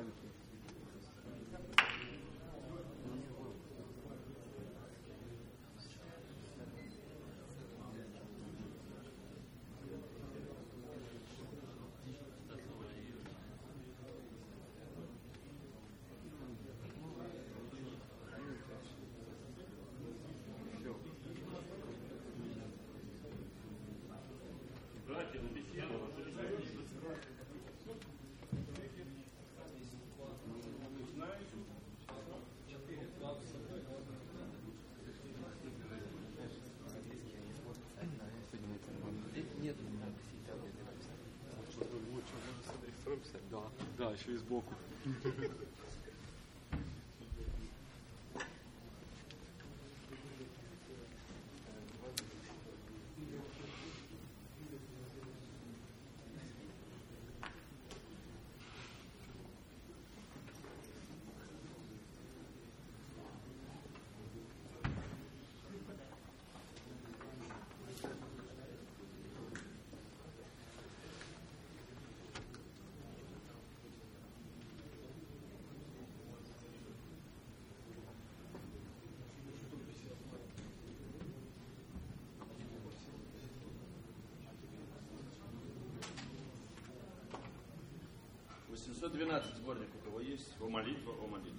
Да, еще и сбоку. Сборник у кого есть? О молитва, о молитве.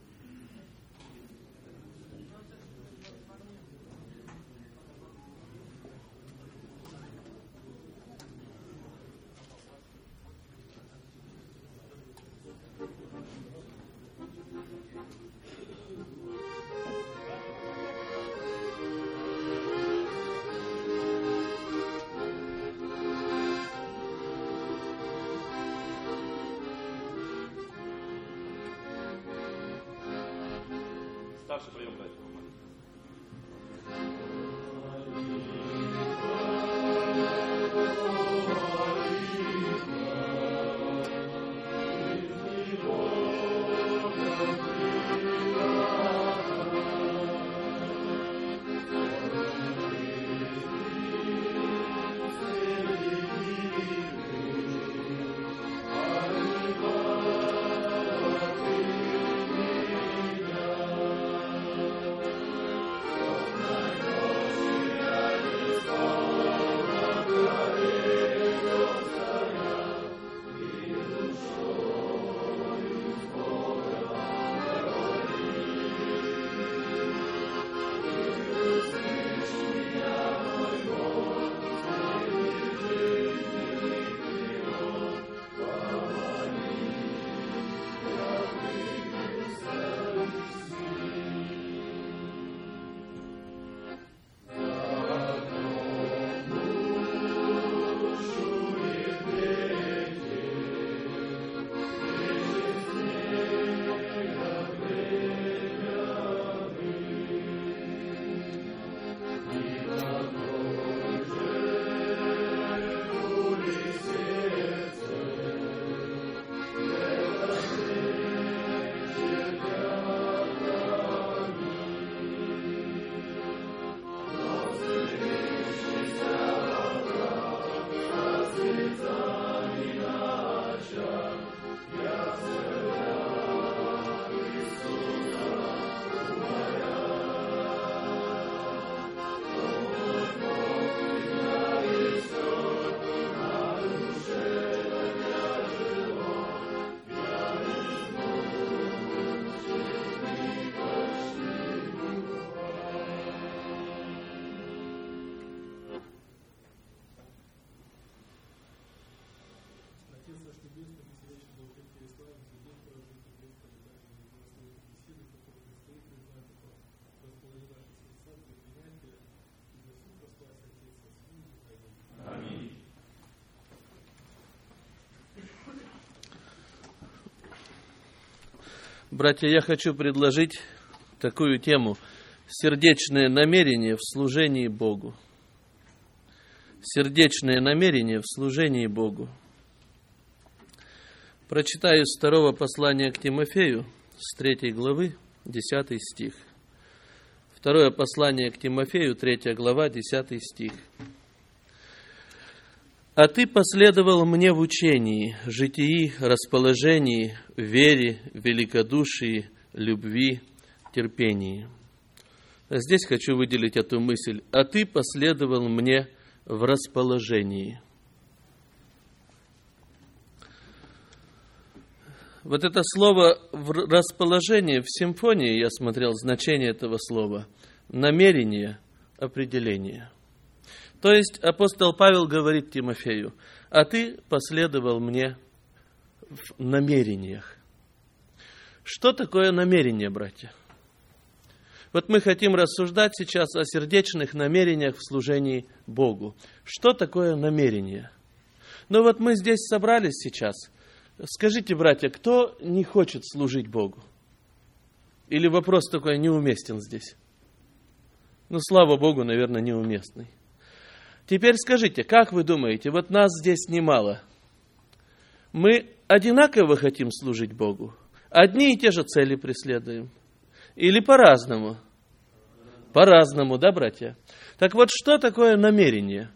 Старший прием дать. Братья, я хочу предложить такую тему: сердечное намерение в служении Богу. Сердечное намерение в служении Богу. Прочитаю из 2 послания к Тимофею, с 3 главы, 10 стих. 2 послание к Тимофею, 3 глава, 10 стих. «А ты последовал мне в учении, житии, расположении, вере, великодушии, любви, терпении». Здесь хочу выделить эту мысль. «А ты последовал мне в расположении». Вот это слово в расположении, в симфонии я смотрел значение этого слова. Намерение, определение. То есть апостол Павел говорит Тимофею: «А ты последовал мне в намерениях». Что такое намерение, братья? Вот мы хотим рассуждать сейчас о сердечных намерениях в служении Богу. Что такое намерение? Ну вот мы здесь собрались сейчас. Скажите, братья, кто не хочет служить Богу? Или вопрос такой неуместен здесь? Ну, слава Богу, наверное, неуместный. Теперь скажите, как вы думаете, вот нас здесь немало. Мы одинаково хотим служить Богу? Одни и те же цели преследуем? Или по-разному? По-разному, да, братья? Так вот, что такое намерение?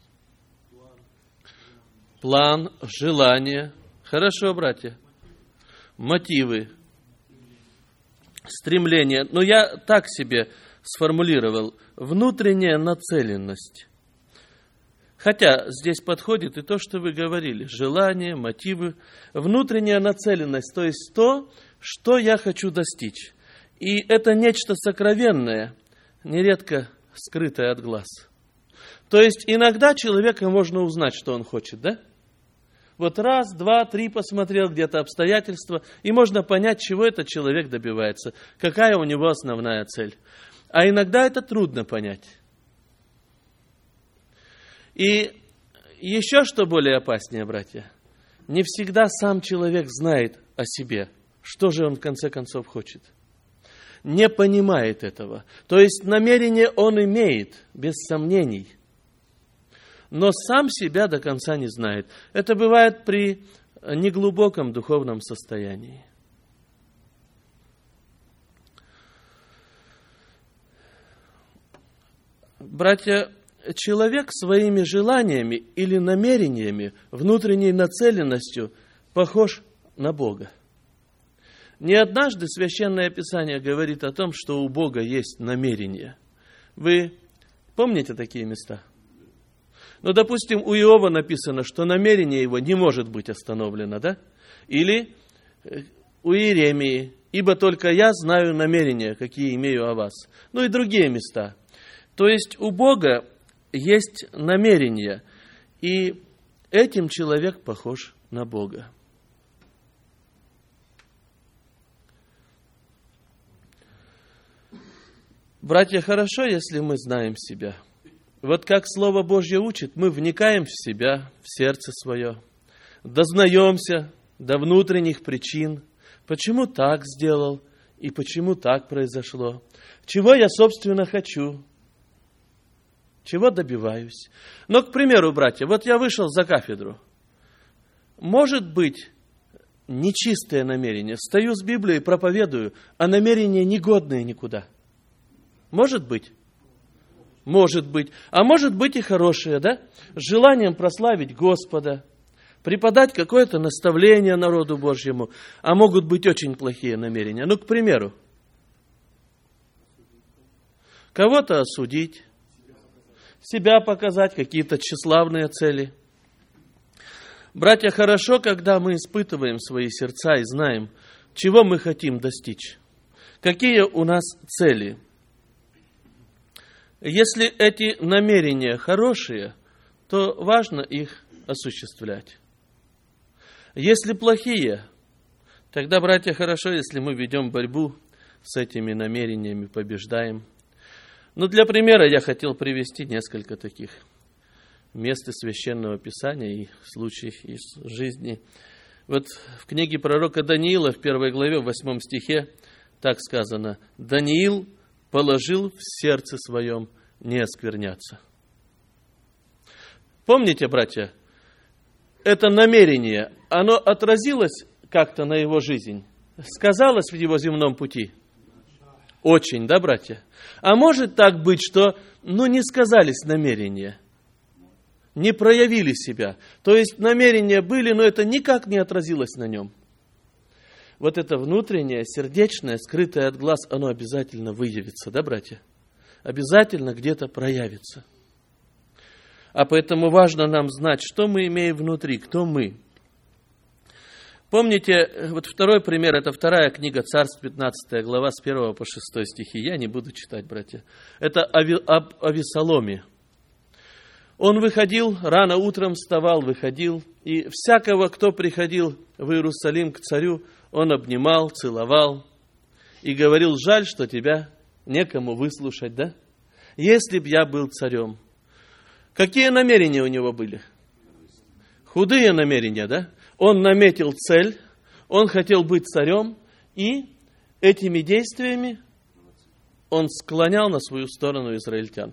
План, желание. Хорошо, братья. Мотивы, стремления. Но я так себе сформулировал. Внутренняя нацеленность. Хотя здесь подходит и то, что вы говорили. Желание, мотивы. Внутренняя нацеленность. То есть то, что я хочу достичь. И это нечто сокровенное, нередко скрытое от глаз. То есть иногда человека можно узнать, что он хочет, да? Вот раз, два, три посмотрел где-то обстоятельства, и можно понять, чего этот человек добивается, какая у него основная цель. А иногда это трудно понять. И еще что более опаснее, братья, не всегда сам человек знает о себе, что же он в конце концов хочет. Не понимает этого. То есть намерение он имеет, без сомнений, но сам себя до конца не знает. Это бывает при неглубоком духовном состоянии. Братья, человек своими желаниями или намерениями, внутренней нацеленностью похож на Бога. Не однажды Священное Писание говорит о том, что у Бога есть намерение. Вы помните такие места? Ну, допустим, у Иова написано, что намерение его не может быть остановлено, да? Или у Иеремии: «Ибо только я знаю намерения, какие имею о вас». Ну и другие места. То есть у Бога есть намерение, и этим человек похож на Бога. Братья, хорошо, если мы знаем себя. Вот как Слово Божье учит, мы вникаем в себя, в сердце свое, дознаемся до внутренних причин, почему так сделал и почему так произошло, чего я, собственно, хочу, чего добиваюсь. Но, к примеру, братья, вот я вышел за кафедру. Может быть нечистое намерение. Стою с Библией, проповедую, а намерения негодные никуда. Может быть? Может быть. А может быть и хорошее, да? С желанием прославить Господа, преподать какое-то наставление народу Божьему. А могут быть очень плохие намерения. Ну, к примеру, кого-то осудить, себя показать, какие-то тщеславные цели. Братья, хорошо, когда мы испытываем свои сердца и знаем, чего мы хотим достичь, какие у нас цели. Если эти намерения хорошие, то важно их осуществлять. Если плохие, тогда, братья, хорошо, если мы ведем борьбу с этими намерениями, побеждаем. Но для примера я хотел привести несколько таких мест из Священного Писания и случаев из жизни. Вот в книге пророка Даниила, в 1 главе, в 8 стихе, так сказано: «Даниил положил в сердце своем не оскверняться». Помните, братья, это намерение, оно отразилось как-то на его жизнь, сказалось в его земном пути? Очень, да, братья? А может так быть, что, не сказались намерения? не проявили себя. То есть намерения были, но это никак не отразилось на нем. Вот это внутреннее, сердечное, скрытое от глаз, оно обязательно выявится, да, братья? Обязательно где-то проявится. А поэтому важно нам знать, что мы имеем внутри, кто мы. Помните, вот второй пример, это 2 книга Царств, 15 глава, с 1 по 6 стихи. Я не буду читать, братья. Это об Авесоломе. Он выходил, рано утром вставал, выходил, и всякого, кто приходил в Иерусалим к царю, он обнимал, целовал и говорил: жаль, что тебя некому выслушать, да? Если б я был царем. Какие намерения у него были? Худые намерения, да? Он наметил цель, он хотел быть царем, и этими действиями он склонял на свою сторону израильтян.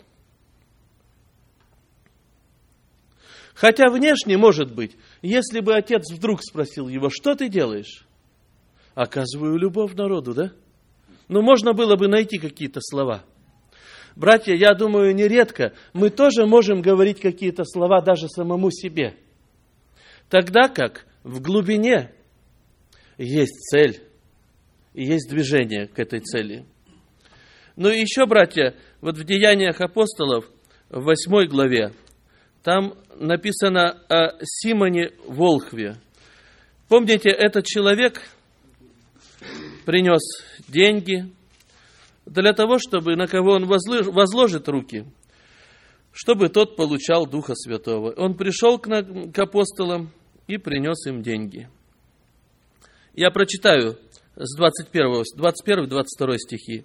Хотя внешне, может быть, если бы отец вдруг спросил его: что ты делаешь? Оказываю любовь народу, да? Ну, можно было бы найти какие-то слова. Братья, я думаю, нередко мы тоже можем говорить какие-то слова даже самому себе. Тогда как в глубине есть цель и есть движение к этой цели. Ну и еще, братья, вот в Деяниях апостолов, в 8 главе, там написано о Симоне Волхве. Помните, этот человек принес деньги для того, чтобы на кого он возложит руки, чтобы тот получал Духа Святого. Он пришел к апостолам и принес им деньги. Я прочитаю с 21-22 стихи,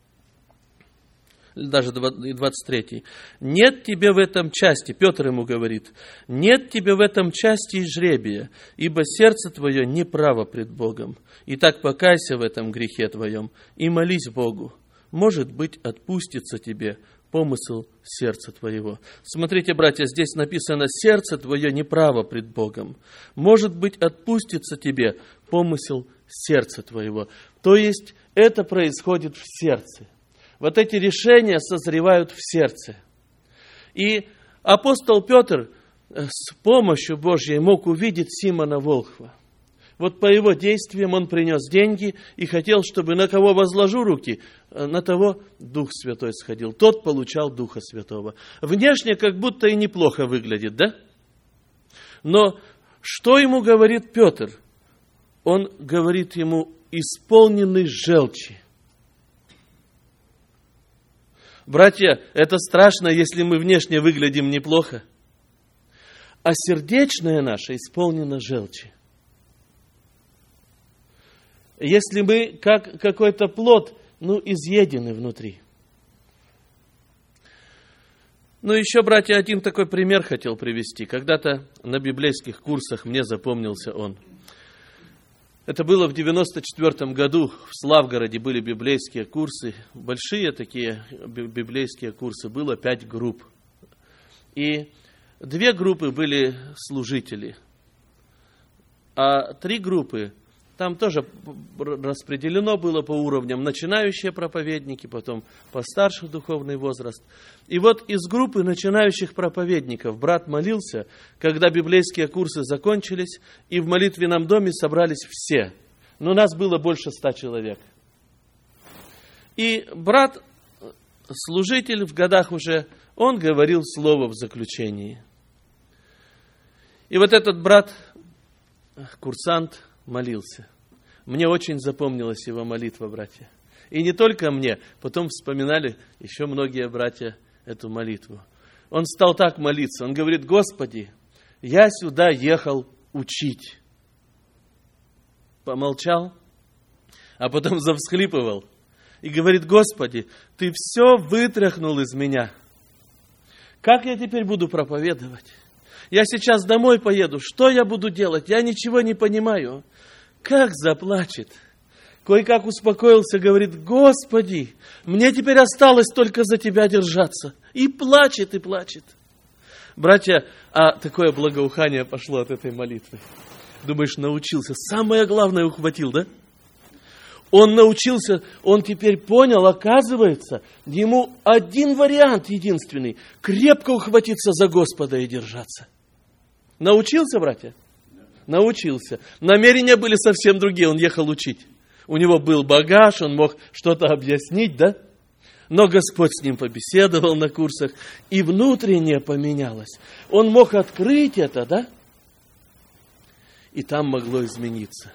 даже 23. «Нет тебе в этом части», Петр ему говорит, «нет тебе в этом части и жребия, ибо сердце твое неправо пред Богом. Итак, покайся в этом грехе твоем и молись Богу. Может быть, отпустится тебе помысл сердца твоего». Смотрите, братья, здесь написано: «Сердце твое неправо пред Богом. Может быть, отпустится тебе помысел сердца твоего». То есть, это происходит в сердце. Вот эти решения созревают в сердце. И апостол Петр с помощью Божьей мог увидеть Симона Волхва. Вот по его действиям он принес деньги и хотел, чтобы на кого возложу руки, на того Дух Святой сходил. Тот получал Духа Святого. Внешне как будто и неплохо выглядит, да? Но что ему говорит Петр? Он говорит ему: исполненный желчи. Братья, это страшно, если мы внешне выглядим неплохо. А сердечное наше исполнено желчи. Если мы, как какой-то плод, изъедены внутри. Еще, братья, один такой пример хотел привести. Когда-то на библейских курсах мне запомнился он. Это было в 94 году. В Славгороде были библейские курсы. Большие такие библейские курсы. Было 5 групп. И 2 группы были служители. А 3 группы, там тоже распределено было по уровням. Начинающие проповедники, потом постарше духовный возраст. И вот из группы начинающих проповедников брат молился, когда библейские курсы закончились, и в молитвенном доме собрались все. Но нас было больше 100 человек. И брат, служитель в годах уже, он говорил слово в заключении. И вот этот брат, курсант, молился. Мне очень запомнилась его молитва, братья. И не только мне, потом вспоминали еще многие братья эту молитву. Он стал так молиться, он говорит: Господи, я сюда ехал учить. Помолчал, а потом завсхлипывал и говорит: Господи, Ты все вытряхнул из меня. Как я теперь буду проповедовать? Я сейчас домой поеду, что я буду делать? Я ничего не понимаю. Как заплачет. Кое-как успокоился, говорит: Господи, мне теперь осталось только за Тебя держаться. И плачет, и плачет. Братья, а такое благоухание пошло от этой молитвы. Думаешь, научился. Самое главное ухватил, да? Он научился, он теперь понял, оказывается, ему один вариант единственный. Крепко ухватиться за Господа и держаться. Научился, братья? Научился. Намерения были совсем другие, он ехал учить. У него был багаж, он мог что-то объяснить, да? Но Господь с ним побеседовал на курсах, и внутреннее поменялось. Он мог открыть это, да? И там могло измениться.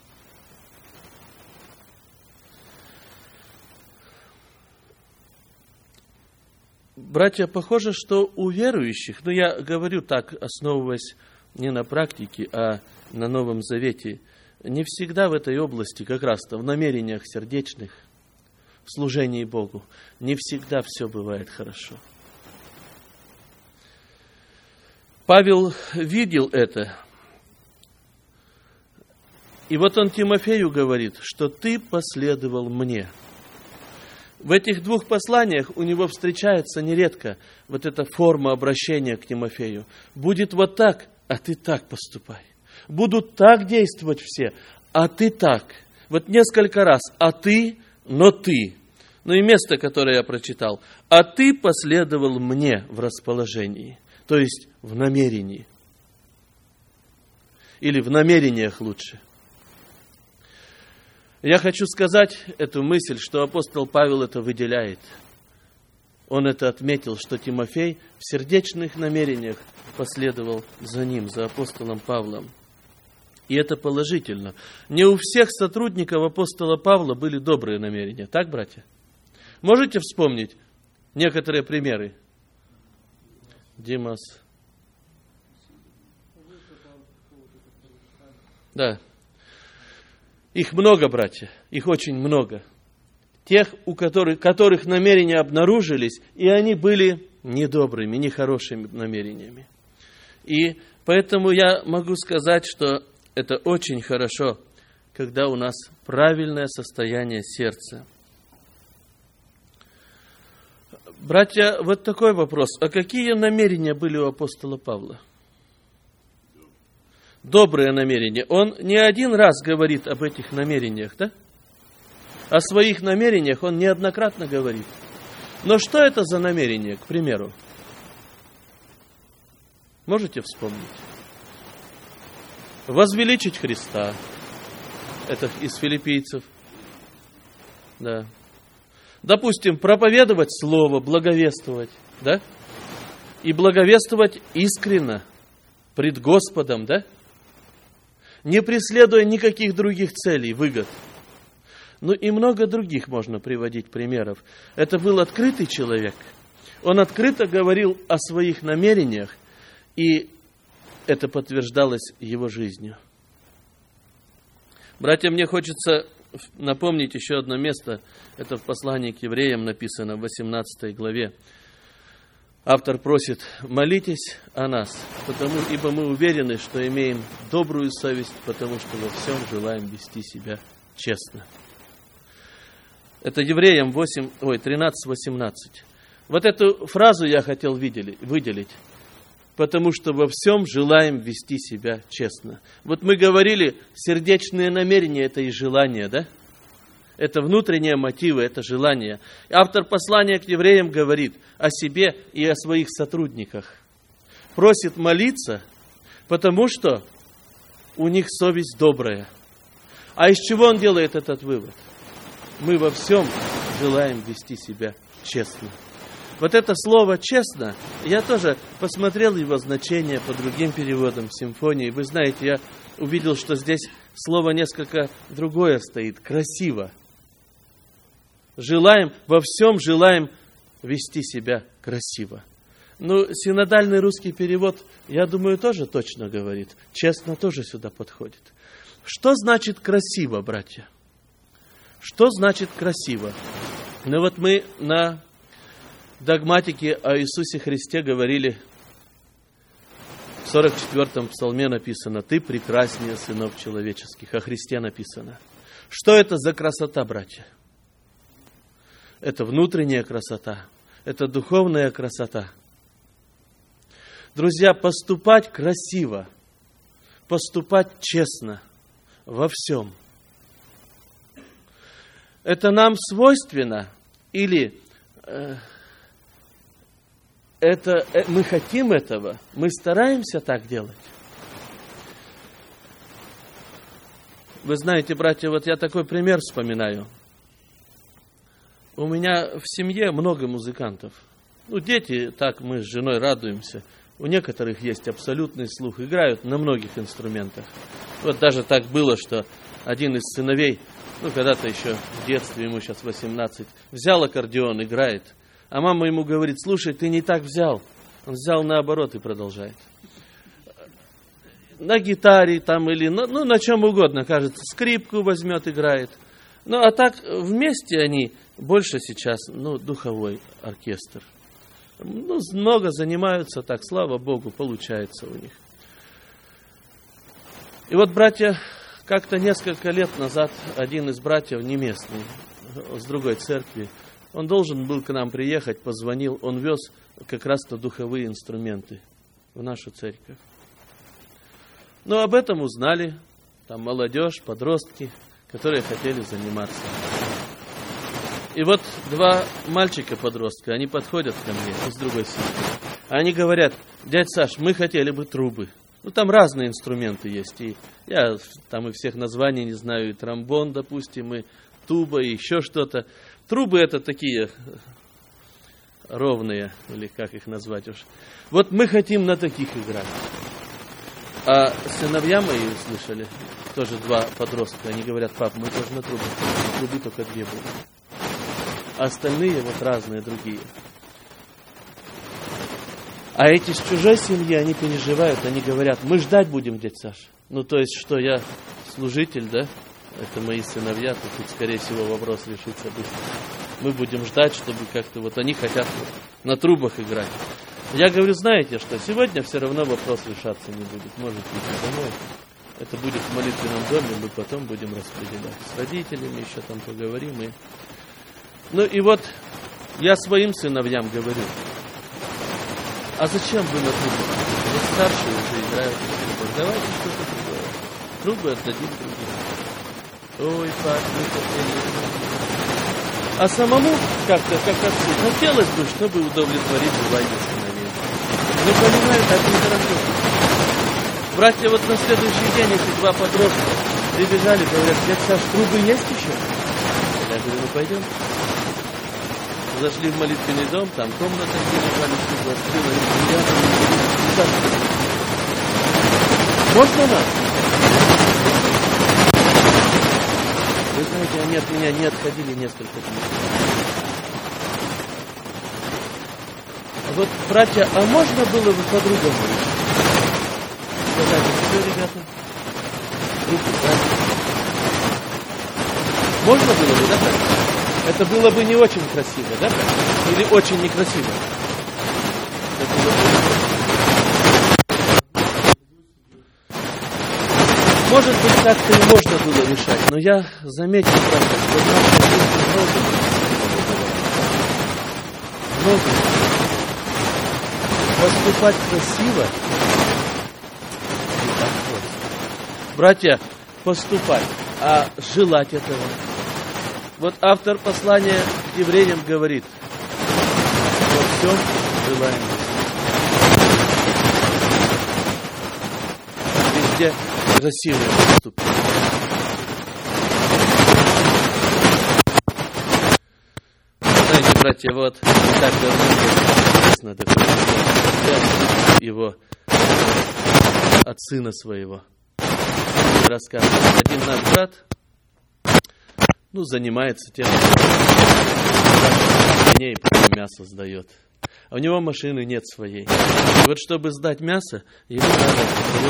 Братья, похоже, что у верующих, я говорю так, основываясь не на практике, а на Новом Завете, не всегда в этой области, как раз-то в намерениях сердечных, в служении Богу, не всегда все бывает хорошо. Павел видел это. И вот он Тимофею говорит, что ты последовал мне. В этих двух посланиях у него встречается нередко вот эта форма обращения к Тимофею. Будет вот так, а ты так поступай. Будут так действовать все, а ты так. Вот несколько раз, а ты, но ты. Ну и место, которое я прочитал. А ты последовал мне в расположении, то есть в намерении. Или в намерениях лучше. Я хочу сказать эту мысль, что апостол Павел это выделяет. Он это отметил, что Тимофей в сердечных намерениях последовал за ним, за апостолом Павлом. И это положительно. Не у всех сотрудников апостола Павла были добрые намерения. Так, братья? Можете вспомнить некоторые примеры? Димас. Да. Их много, братья, их очень много. Тех, у которых намерения обнаружились, и они были недобрыми, нехорошими намерениями. И поэтому я могу сказать, что это очень хорошо, когда у нас правильное состояние сердца. Братья, вот такой вопрос. А какие намерения были у апостола Павла? Добрые намерения. Он не один раз говорит об этих намерениях, да? О своих намерениях он неоднократно говорит. Но что это за намерение, к примеру? Можете вспомнить? Возвеличить Христа. Это из филиппийцев. Да. Допустим, проповедовать Слово, благовествовать, да? И благовествовать искренно, пред Господом, да? Не преследуя никаких других целей, выгод. Ну и много других можно приводить примеров. Это был открытый человек. Он открыто говорил о своих намерениях, и это подтверждалось его жизнью. Братья, мне хочется напомнить еще одно место. Это в послании к евреям написано в 18 главе. Автор просит: молитесь о нас, ибо мы уверены, что имеем добрую совесть, потому что во всем желаем вести себя честно. Это евреям 13:18. Вот эту фразу я хотел выделить. Потому что во всем желаем вести себя честно. Вот мы говорили, сердечные намерения – это и желание, да? Это внутренние мотивы, это желание. Автор послания к евреям говорит о себе и о своих сотрудниках. Просит молиться, потому что у них совесть добрая. А из чего он делает этот вывод? Мы во всем желаем вести себя честно. Вот это слово «честно», я тоже посмотрел его значение по другим переводам симфонии. Вы знаете, я увидел, что здесь слово несколько другое стоит. Красиво. Во всем желаем вести себя красиво. Ну, синодальный русский перевод, я думаю, тоже точно говорит. Честно тоже сюда подходит. Что значит красиво, братья? Что значит красиво? Ну вот мы на догматике о Иисусе Христе говорили, в 44-м псалме написано: «Ты прекраснее сынов человеческих». О Христе написано. Что это за красота, братья? Это внутренняя красота. Это духовная красота. Друзья, поступать красиво, поступать честно во всем. Это нам свойственно? Или мы хотим этого? Мы стараемся так делать? Вы знаете, братья, вот я такой пример вспоминаю. У меня в семье много музыкантов. Дети, так мы с женой радуемся. У некоторых есть абсолютный слух, играют на многих инструментах. Вот даже так было, что один из сыновей, когда-то еще в детстве, ему сейчас 18, взял аккордеон, играет. А мама ему говорит: слушай, ты не так взял. Он взял наоборот и продолжает. На гитаре там или на чем угодно, кажется, скрипку возьмет, играет. А так вместе они больше сейчас, духовой оркестр. Много занимаются так, слава Богу, получается у них. И вот, братья, как-то несколько лет назад один из братьев, не местный, с другой церкви, он должен был к нам приехать, позвонил, он вез как раз-то духовые инструменты в нашу церковь. Об этом узнали там молодежь, подростки, которые хотели заниматься. И вот два мальчика-подростка, они подходят ко мне из другой семьи. Они говорят: дядь Саш, мы хотели бы трубы. Там разные инструменты есть. И я там и всех названий не знаю. И тромбон, допустим, и туба, и еще что-то. Трубы это такие ровные, или как их назвать уж. Вот мы хотим на таких играть. А сыновья мои услышали, тоже два подростка, они говорят: пап, мы тоже на трубы. Трубы только 2 будут. А остальные вот разные, другие. А эти с чужой семьи, они переживают, они говорят: мы ждать будем, дядь Саш. То есть, что я служитель, да? Это мои сыновья, то тут, скорее всего, вопрос решится быстро. Мы будем ждать, чтобы как-то они хотят на трубах играть. Я говорю: знаете что, сегодня все равно вопрос решаться не будет. Можете идти домой. Это будет в молитвенном доме, мы потом будем распределять. С родителями еще там поговорим. И вот я своим сыновьям говорю: а зачем вы на трубах? Вот старшие уже играют на трубах. Давайте что-то другое. Трубы отдадим другим. Ой, пап, мы хотели. А самому как-то, как отцу, хотелось бы, чтобы удовлетворить желание сыновей. Вы понимаете, это нехорошо. Братья, вот на следующий день эти два подростка прибежали, говорят: дядь Саш, трубы есть еще? Я говорю: пойдем. Зашли в молитвенный дом, там комната, где лежали трубы, открыла, можно нас? Вы знаете, они от меня не отходили несколько дней. Вот, братья, а можно было бы по-другому сказать: все, ребята, руки брать. Можно было бы, да, так? Это было бы не очень красиво, да? Или очень некрасиво? Может быть, как-то и можно было решать, но я заметил, правда, что в нашей жизни много. Поступать красиво не так просто. Братья, поступать, а желать этого. Вот автор послания к евреям говорит: во всем желаем. Везде красивые поступки. Знаете, братья, вот так давно известно такое, его от сына своего рассказывает. Один наш брат занимается тем, что мясо сдает. А у него машины нет своей. И вот чтобы сдать мясо, ему надо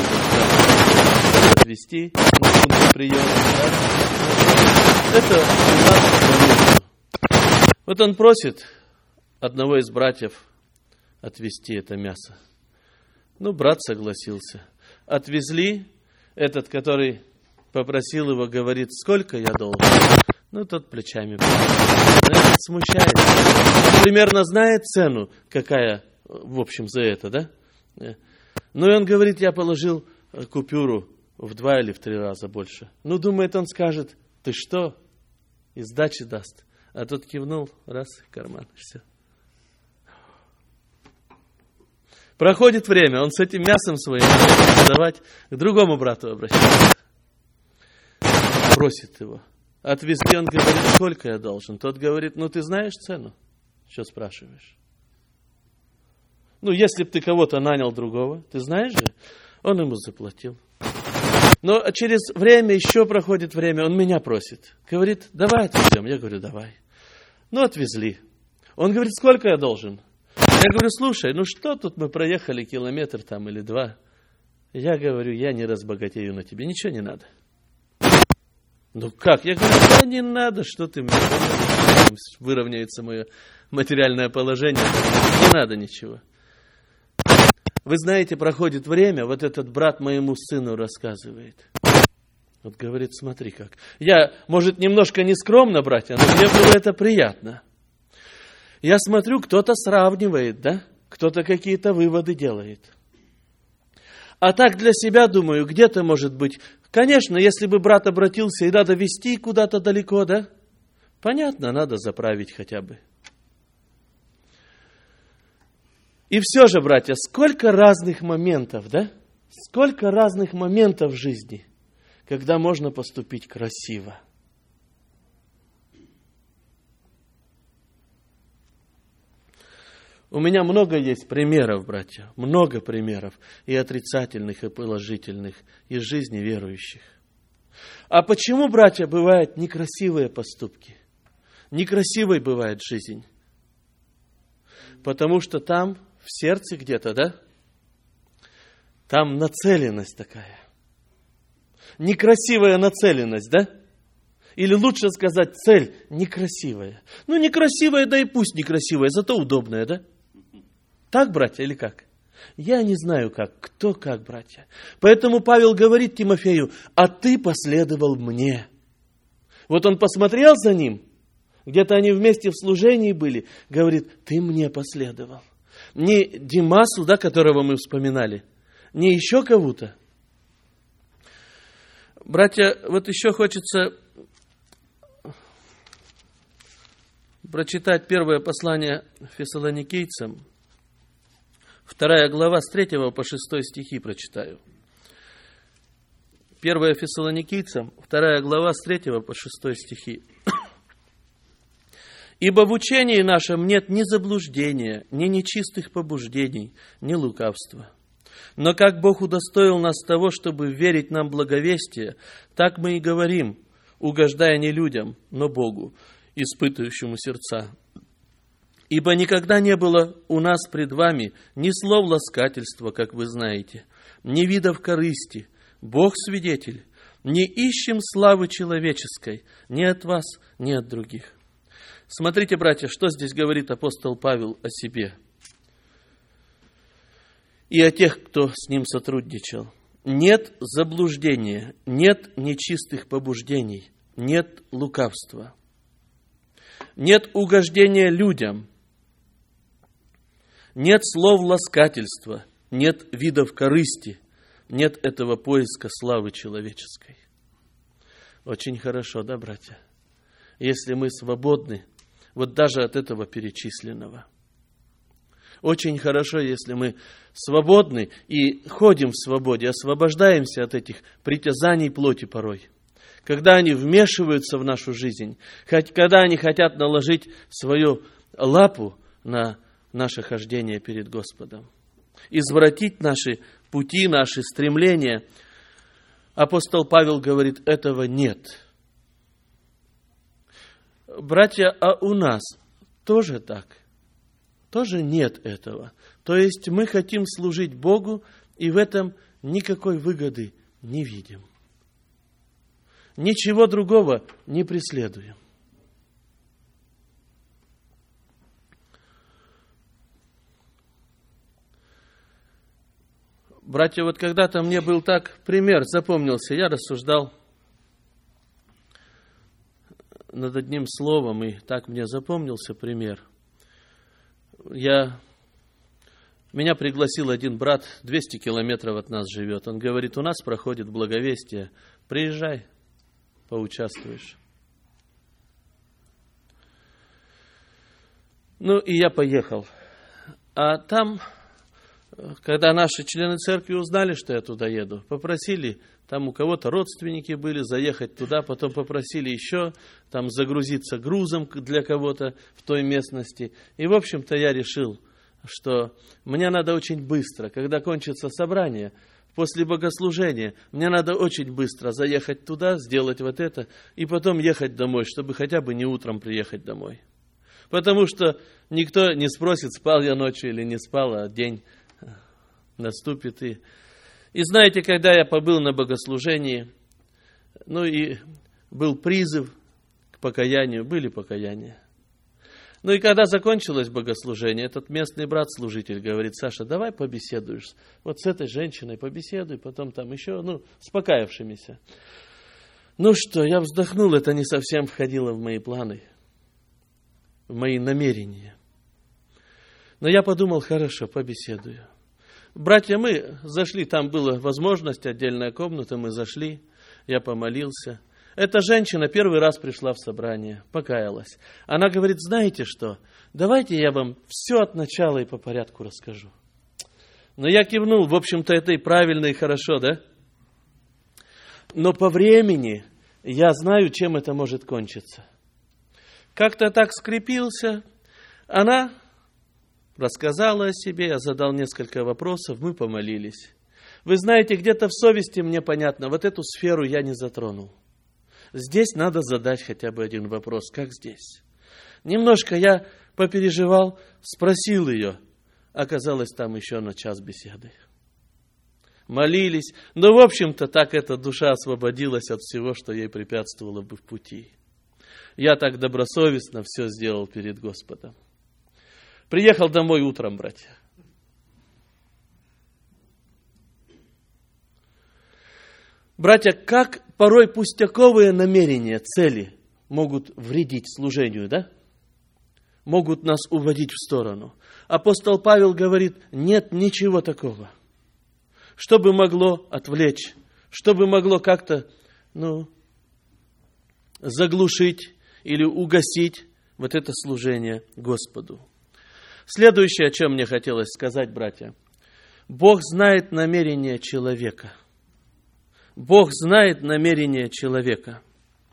отвезти на пункт приема. Да? Это вот он просит одного из братьев отвезти это мясо. Брат согласился. Отвезли. Этот, который попросил его, говорит: сколько я должен? Тот плечами. Этот смущается. Примерно знает цену, какая, в общем, за это, да? И он говорит: я положил купюру в 2 или в 3 раза больше. Думает, он скажет: ты что? И сдачи даст. А тот кивнул, раз, в карман, все. Проходит время, он с этим мясом своим давать, к другому брату обращается. Просит его. Отвезли, он говорит, сколько я должен? Тот говорит, ну ты знаешь цену? Что спрашиваешь? Ну, если бы ты кого-то нанял другого, ты знаешь же? Он ему заплатил. Но через время, еще проходит время, он меня просит. Говорит, давай отвезем. Я говорю, давай. Ну, отвезли. Он говорит, сколько я должен? Я говорю, слушай, ну что тут мы проехали километр там или 2. Я говорю, я не разбогатею на тебе, ничего не надо. Ну как? Я говорю, да не надо, что ты мне выровняется мое материальное положение. Не надо ничего. Вы знаете, проходит время, вот этот брат моему сыну рассказывает. Вот говорит, смотри как. Я, может, немножко нескромно, братья, но мне было это приятно. Я смотрю, кто-то сравнивает, да? Кто-то какие-то выводы делает. А так для себя думаю, где-то может быть... Конечно, если бы брат обратился и надо везти куда-то далеко, да? Понятно, надо заправить хотя бы. И все же, братья, сколько разных моментов, да? Сколько разных моментов в жизни, когда можно поступить красиво. У меня много есть примеров, братья, много примеров, и отрицательных, и положительных, из жизни верующих. А почему, братья, бывают некрасивые поступки? Некрасивой бывает жизнь. Потому что там, в сердце где-то, да? Там нацеленность такая. Некрасивая нацеленность, да? Или лучше сказать, цель некрасивая. Ну, некрасивая, да и пусть некрасивая, зато удобная, да? Так, братья, или как? Я не знаю как, кто как, братья. Поэтому Павел говорит Тимофею, а ты последовал мне. Вот он посмотрел за ним, где-то они вместе в служении были, говорит, ты мне последовал. Не Димасу, да, которого мы вспоминали, не еще кого-то. Братья, вот еще хочется прочитать первое послание Фессалоникийцам. 2 глава, с 3 по 6 стихи прочитаю. 1 Фессалоникийцам, 2 глава, с 3 по 6 стихи. «Ибо в учении нашем нет ни заблуждения, ни нечистых побуждений, ни лукавства. Но как Бог удостоил нас того, чтобы верить нам благовестие, так мы и говорим, угождая не людям, но Богу, испытывающему сердца. Ибо никогда не было у нас пред вами ни слов ласкательства, как вы знаете, ни видов корысти. Бог свидетель, не ищем славы человеческой ни от вас, ни от других». Смотрите, братья, что здесь говорит апостол Павел о себе и о тех, кто с ним сотрудничал. Нет заблуждения, нет нечистых побуждений, нет лукавства, нет угождения людям, нет слов ласкательства, нет видов корысти, нет этого поиска славы человеческой. Очень хорошо, да, братья? Если мы свободны, вот даже от этого перечисленного. Очень хорошо, если мы свободны и ходим в свободе, освобождаемся от этих притязаний плоти порой. Когда они вмешиваются в нашу жизнь, когда они хотят наложить свою лапу на наше хождение перед Господом, извратить наши пути, наши стремления. Апостол Павел говорит, этого нет. Братья, а у нас тоже так? Тоже нет этого. То есть мы хотим служить Богу, и в этом никакой выгоды не видим. Ничего другого не преследуем. Братья, вот когда-то мне был так пример, запомнился, я рассуждал над одним словом, и так мне запомнился пример. Меня пригласил один брат, 200 километров от нас живет. Он говорит, у нас проходит благовестие, приезжай, поучаствуешь. Ну, и я поехал. А там, когда наши члены церкви узнали, что я туда еду, попросили, там у кого-то родственники были, заехать туда, потом попросили еще, там загрузиться грузом для кого-то в той местности. И, в общем-то, я решил, что мне надо очень быстро, когда кончится собрание, после богослужения, мне надо очень быстро заехать туда, сделать вот это, и потом ехать домой, чтобы хотя бы не утром приехать домой. Потому что никто не спросит, спал я ночью или не спал, а день наступит. И знаете, когда я побыл на богослужении, ну и был призыв к покаянию, были покаяния. Ну и когда закончилось богослужение, этот местный брат-служитель говорит: Саша, давай побеседуешь, вот с этой женщиной побеседуй, потом там еще, с покаявшимися. Ну что, я вздохнул, это не совсем входило в мои планы, в мои намерения. Но я подумал, хорошо, побеседую. Братья, мы зашли, там была возможность, отдельная комната, мы зашли, я помолился. Эта женщина первый раз пришла в собрание, покаялась. Она говорит: знаете что, давайте я вам все от начала и по порядку расскажу. Но я кивнул, в общем-то это и правильно, и хорошо, да? Но по времени я знаю, чем это может кончиться. Как-то так скрепился, она рассказала о себе, я задал несколько вопросов, мы помолились. Вы знаете, где-то в совести мне понятно, вот эту сферу я не затронул. Здесь надо задать хотя бы один вопрос, как здесь. Немножко я попереживал, спросил ее, оказалось там еще на час беседы. Молились, но в общем-то так эта душа освободилась от всего, что ей препятствовало бы в пути. Я так добросовестно все сделал перед Господом. Приехал домой утром, братья. Братья, как порой пустяковые намерения, цели могут вредить служению, да? Могут нас уводить в сторону. Апостол Павел говорит, нет ничего такого, что бы могло отвлечь, что бы могло как-то, заглушить или угасить вот это служение Господу. Следующее, о чем мне хотелось сказать, братья. Бог знает намерения человека. Бог знает намерения человека.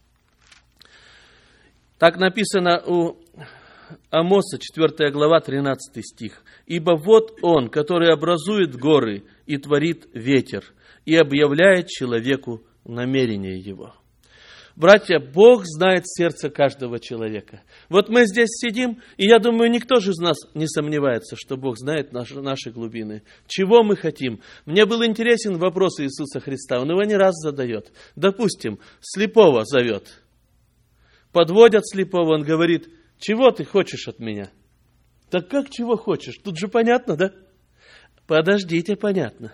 Так написано у Амоса, 4 глава, 13 стих. «Ибо вот Он, который образует горы и творит ветер, и объявляет человеку намерение его». Братья, Бог знает сердце каждого человека. Вот мы здесь сидим, и я думаю, никто же из нас не сомневается, что Бог знает наши глубины. Чего мы хотим? Мне был интересен вопрос Иисуса Христа, Он его не раз задает. Допустим, слепого зовет. Подводят слепого, он говорит, чего ты хочешь от меня? Так как чего хочешь? Тут же понятно, да? Подождите, понятно.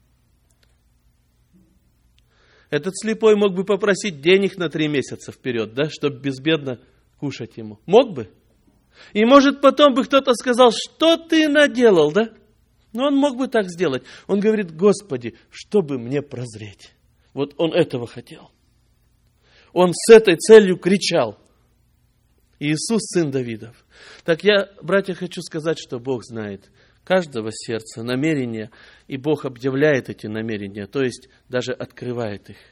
Этот слепой мог бы попросить денег на 3 месяца вперед, да, чтобы безбедно кушать ему. Мог бы. И может потом бы кто-то сказал, что ты наделал, да? Но он мог бы так сделать. Он говорит, Господи, чтобы мне прозреть. Вот он этого хотел. Он с этой целью кричал. Иисус, сын Давидов. Так я, братья, хочу сказать, что Бог знает каждого сердца, намерения, и Бог объявляет эти намерения, то есть даже открывает их.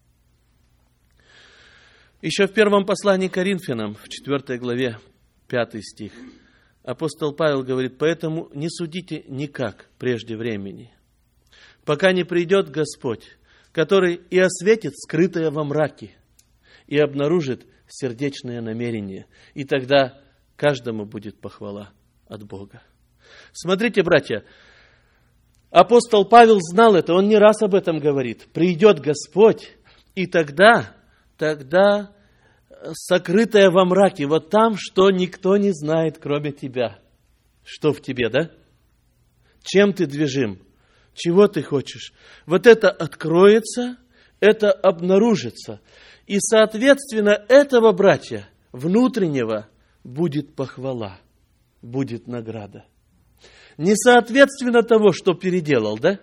Еще в первом послании к Коринфянам, в 4 главе, 5 стих, апостол Павел говорит, поэтому не судите никак прежде времени, пока не придет Господь, который и осветит скрытое во мраке, и обнаружит сердечные намерения, и тогда каждому будет похвала от Бога. Смотрите, братья, апостол Павел знал это, он не раз об этом говорит. Придет Господь, и тогда сокрытое во мраке, вот там, что никто не знает, кроме тебя. Что в тебе, да? Чем ты движим? Чего ты хочешь? Вот это откроется, это обнаружится. И, соответственно, этого, братья, внутреннего будет похвала, будет награда. Не соответственно того, что переделал, да?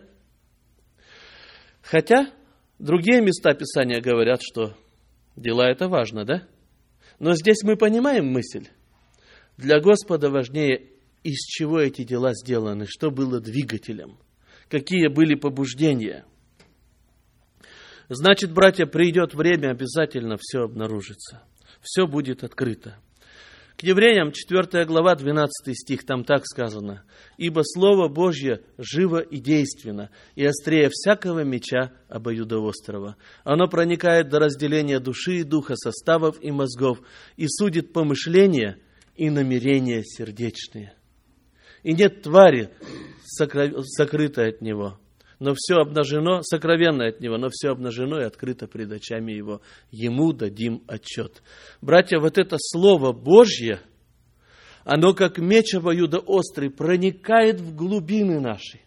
Хотя другие места Писания говорят, что дела это важно, да? Но здесь мы понимаем мысль. Для Господа важнее, из чего эти дела сделаны, что было двигателем, какие были побуждения. Значит, братья, придет время, обязательно все обнаружится. Все будет открыто. К Евреям 4 глава, 12 стих, там так сказано: «Ибо Слово Божье живо и действенно, и острее всякого меча обоюдоострого. Оно проникает до разделения души и духа, составов и мозгов, и судит помышления и намерения сердечные. И нет твари, сокрытой от Него, но все обнажено, сокровенное от Него, но все обнажено и открыто пред очами Его. Ему дадим отчет». Братья, вот это Слово Божье, оно как меч обоюдоострый проникает в глубины наши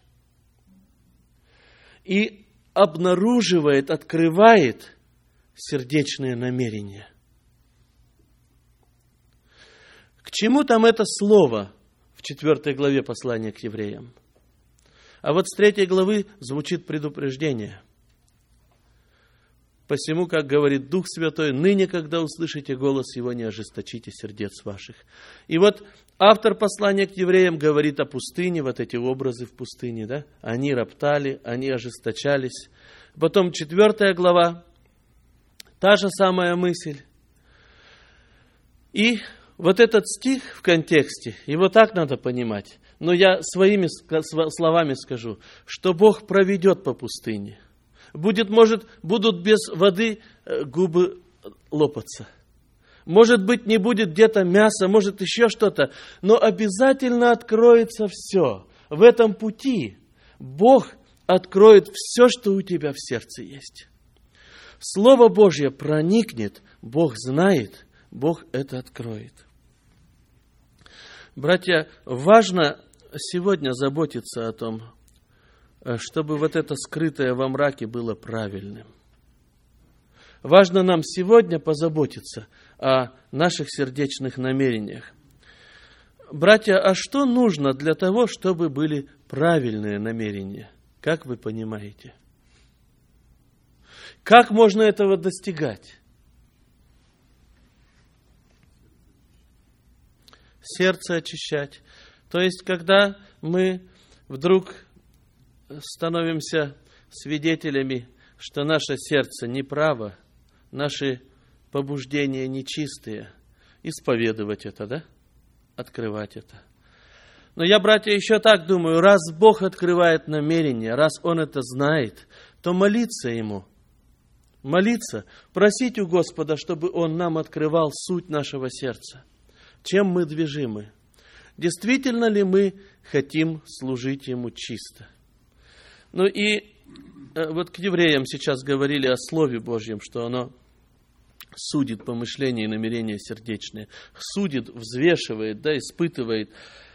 и обнаруживает, открывает сердечные намерения. К чему там это слово в 4 главе послания к евреям? А вот с 3 главы звучит предупреждение. «Посему, как говорит Дух Святой, ныне, когда услышите голос Его, не ожесточите сердец ваших». И вот автор послания к евреям говорит о пустыне, вот эти образы в пустыне, да? Они роптали, они ожесточались. Потом 4 глава, та же самая мысль. И вот этот стих в контексте, его так надо понимать. Но я своими словами скажу, что Бог проведет по пустыне. Будут без воды губы лопаться. Может быть, не будет где-то мяса, может еще что-то, но обязательно откроется все. В этом пути Бог откроет все, что у тебя в сердце есть. Слово Божье проникнет, Бог знает, Бог это откроет. Братья, важно сегодня заботиться о том, чтобы вот это скрытое во мраке было правильным. Важно нам сегодня позаботиться о наших сердечных намерениях. Братья, а что нужно для того, чтобы были правильные намерения? Как вы понимаете? Как можно этого достигать? Сердце очищать. То есть, когда мы вдруг становимся свидетелями, что наше сердце неправо, наши побуждения нечистые, исповедовать это, да? Открывать это. Но я, братья, еще так думаю, раз Бог открывает намерение, раз Он это знает, то молиться Ему. Молиться, просить у Господа, чтобы Он нам открывал суть нашего сердца. Чем мы движимы? Действительно ли мы хотим служить Ему чисто? Ну и вот к евреям сейчас говорили о Слове Божьем, что оно судит помышления и намерения сердечные. Судит, взвешивает, да, испытывает.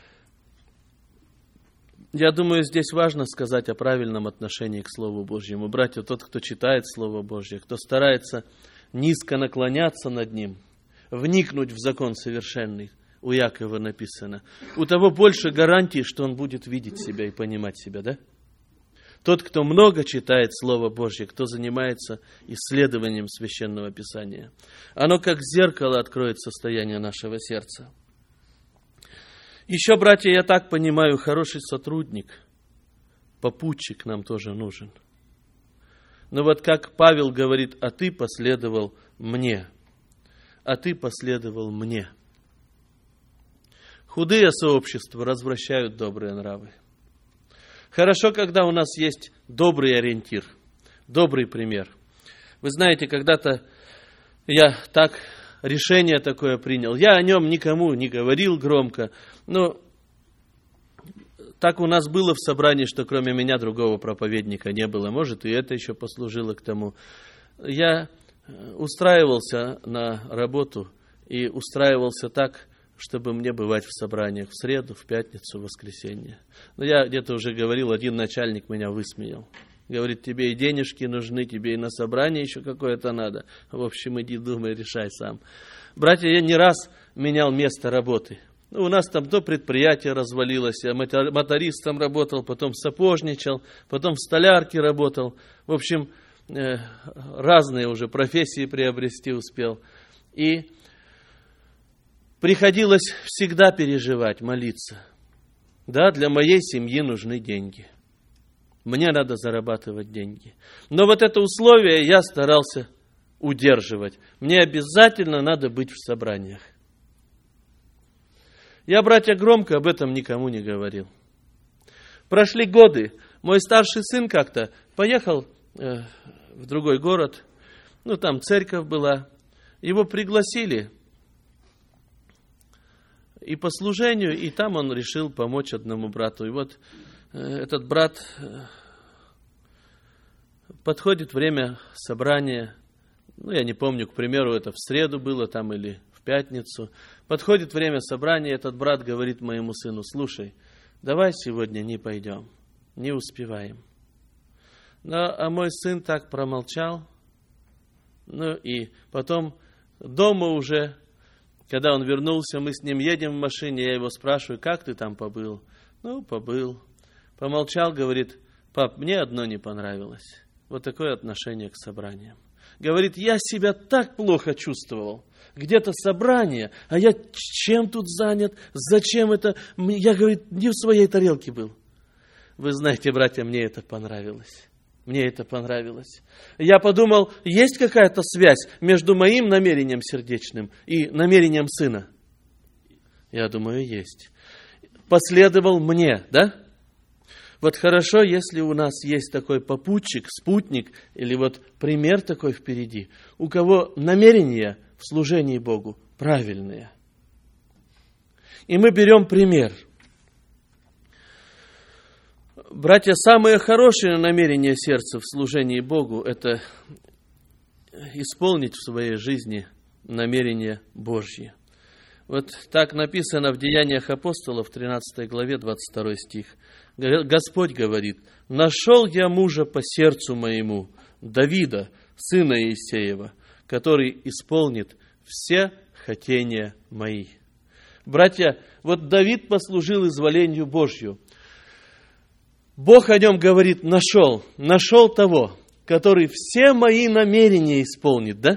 Я думаю, здесь важно сказать о правильном отношении к Слову Божьему. Братья, тот, кто читает Слово Божье, кто старается низко наклоняться над ним, вникнуть в закон совершенный, у Якова написано, у того больше гарантий, что он будет видеть себя и понимать себя, да? Тот, кто много читает Слово Божье, кто занимается исследованием Священного Писания, оно как зеркало откроет состояние нашего сердца. Еще, братья, я так понимаю, хороший сотрудник, попутчик нам тоже нужен. Но вот как Павел говорит, а ты последовал мне, а ты последовал мне. Худые сообщества развращают добрые нравы. Хорошо, когда у нас есть добрый ориентир, добрый пример. Вы знаете, когда-то я так решение такое принял. Я о нем никому не говорил громко, но так у нас было в собрании, что кроме меня другого проповедника не было. Может, и это еще послужило к тому. Я устраивался на работу и устраивался так, чтобы мне бывать в собраниях в среду, в пятницу, в воскресенье. Но я где-то уже говорил, один начальник меня высмеял. Говорит, тебе и денежки нужны, тебе и на собрание еще какое-то надо. В общем, иди думай, решай сам. Братья, я не раз менял место работы. У нас там то предприятие развалилось, я мотористом работал, потом сапожничал, потом в столярке работал. В общем, разные уже профессии приобрести успел. И приходилось всегда переживать, молиться. Да, для моей семьи нужны деньги. Мне надо зарабатывать деньги. Но вот это условие я старался удерживать. Мне обязательно надо быть в собраниях. Я, братья, громко об этом никому не говорил. Прошли годы. Мой старший сын как-то поехал в другой город. Там церковь была. Его пригласили и по служению, и там он решил помочь одному брату. И вот этот брат, подходит время собрания, я не помню, к примеру, это в среду было там или в пятницу. Подходит время собрания, этот брат говорит моему сыну: слушай, давай сегодня не пойдем, не успеваем. А мой сын так промолчал. И потом дома уже, когда он вернулся, мы с ним едем в машине, я его спрашиваю: как ты там побыл? Побыл. Помолчал, говорит: пап, мне одно не понравилось. Вот такое отношение к собраниям. Говорит: я себя так плохо чувствовал. Где-то собрание, а я чем тут занят? Зачем это? Я, говорит, не в своей тарелке был. Вы знаете, братья, мне это понравилось. Мне это понравилось. Я подумал, есть какая-то связь между моим намерением сердечным и намерением сына? Я думаю, есть. Последовал мне, да? Вот хорошо, если у нас есть такой попутчик, спутник, или вот пример такой впереди, у кого намерения в служении Богу правильные. И мы берем пример. Братья, самое хорошее намерение сердца в служении Богу – это исполнить в своей жизни намерения Божьи. Вот так написано в Деяниях апостолов, 13 главе, 22 стих. Господь говорит: «Нашел я мужа по сердцу моему, Давида, сына Иисеева, который исполнит все хотения мои». Братья, вот Давид послужил изволению Божью. Бог о нем говорит: нашел того, который все мои намерения исполнит, да?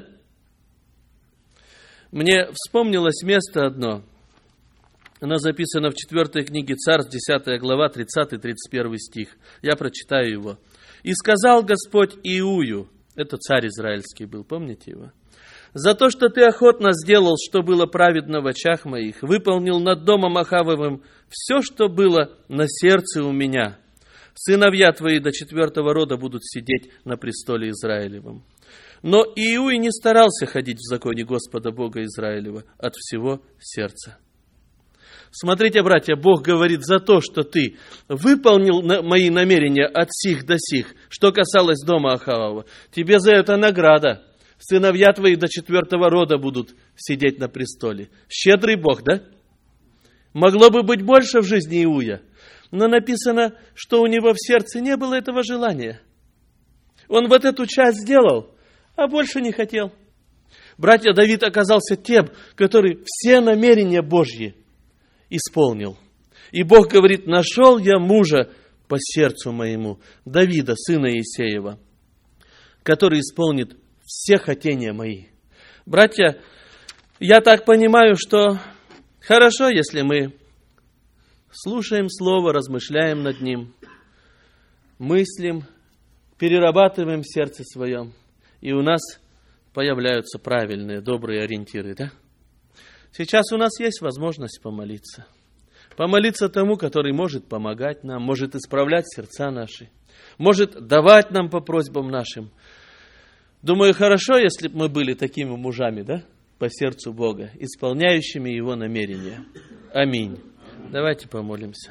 Мне вспомнилось место одно. Оно записано в 4 книге Царств, 10 глава, 30-31 стих. Я прочитаю его. «И сказал Господь Иую», это царь израильский был, помните его? «За то, что ты охотно сделал, что было праведно в очах моих, выполнил над домом Ахавовым все, что было на сердце у меня. Сыновья твои до 4-го рода будут сидеть на престоле Израилевом». Но Иуй не старался ходить в законе Господа Бога Израилева от всего сердца. Смотрите, братья, Бог говорит: за то, что ты выполнил мои намерения от сих до сих, что касалось дома Ахавова, тебе за это награда. Сыновья твои до 4-го рода будут сидеть на престоле. Щедрый Бог, да? Могло бы быть больше в жизни Иуя, но написано, что у него в сердце не было этого желания. Он вот эту часть сделал, а больше не хотел. Братья, Давид оказался тем, который все намерения Божьи исполнил. И Бог говорит: нашел я мужа по сердцу моему, Давида, сына Иисеева, который исполнит все хотения мои. Братья, я так понимаю, что хорошо, если мы слушаем Слово, размышляем над ним, мыслим, перерабатываем в сердце своем, и у нас появляются правильные, добрые ориентиры, да? Сейчас у нас есть возможность помолиться. Помолиться тому, который может помогать нам, может исправлять сердца наши, может давать нам по просьбам нашим. Думаю, хорошо, если бы мы были такими мужами, да, по сердцу Бога, исполняющими Его намерения. Аминь. Давайте помолимся.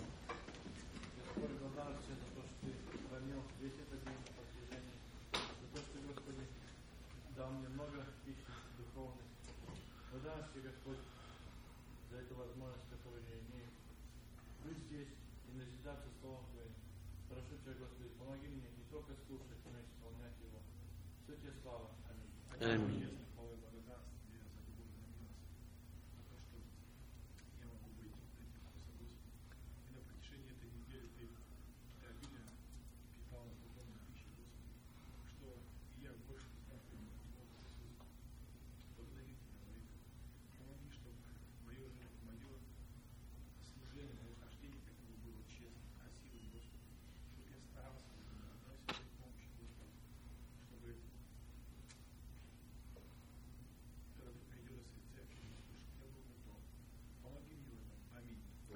Аминь.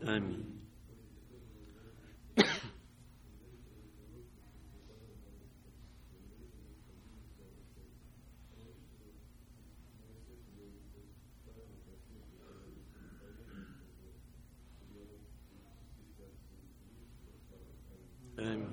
Аминь. Аминь.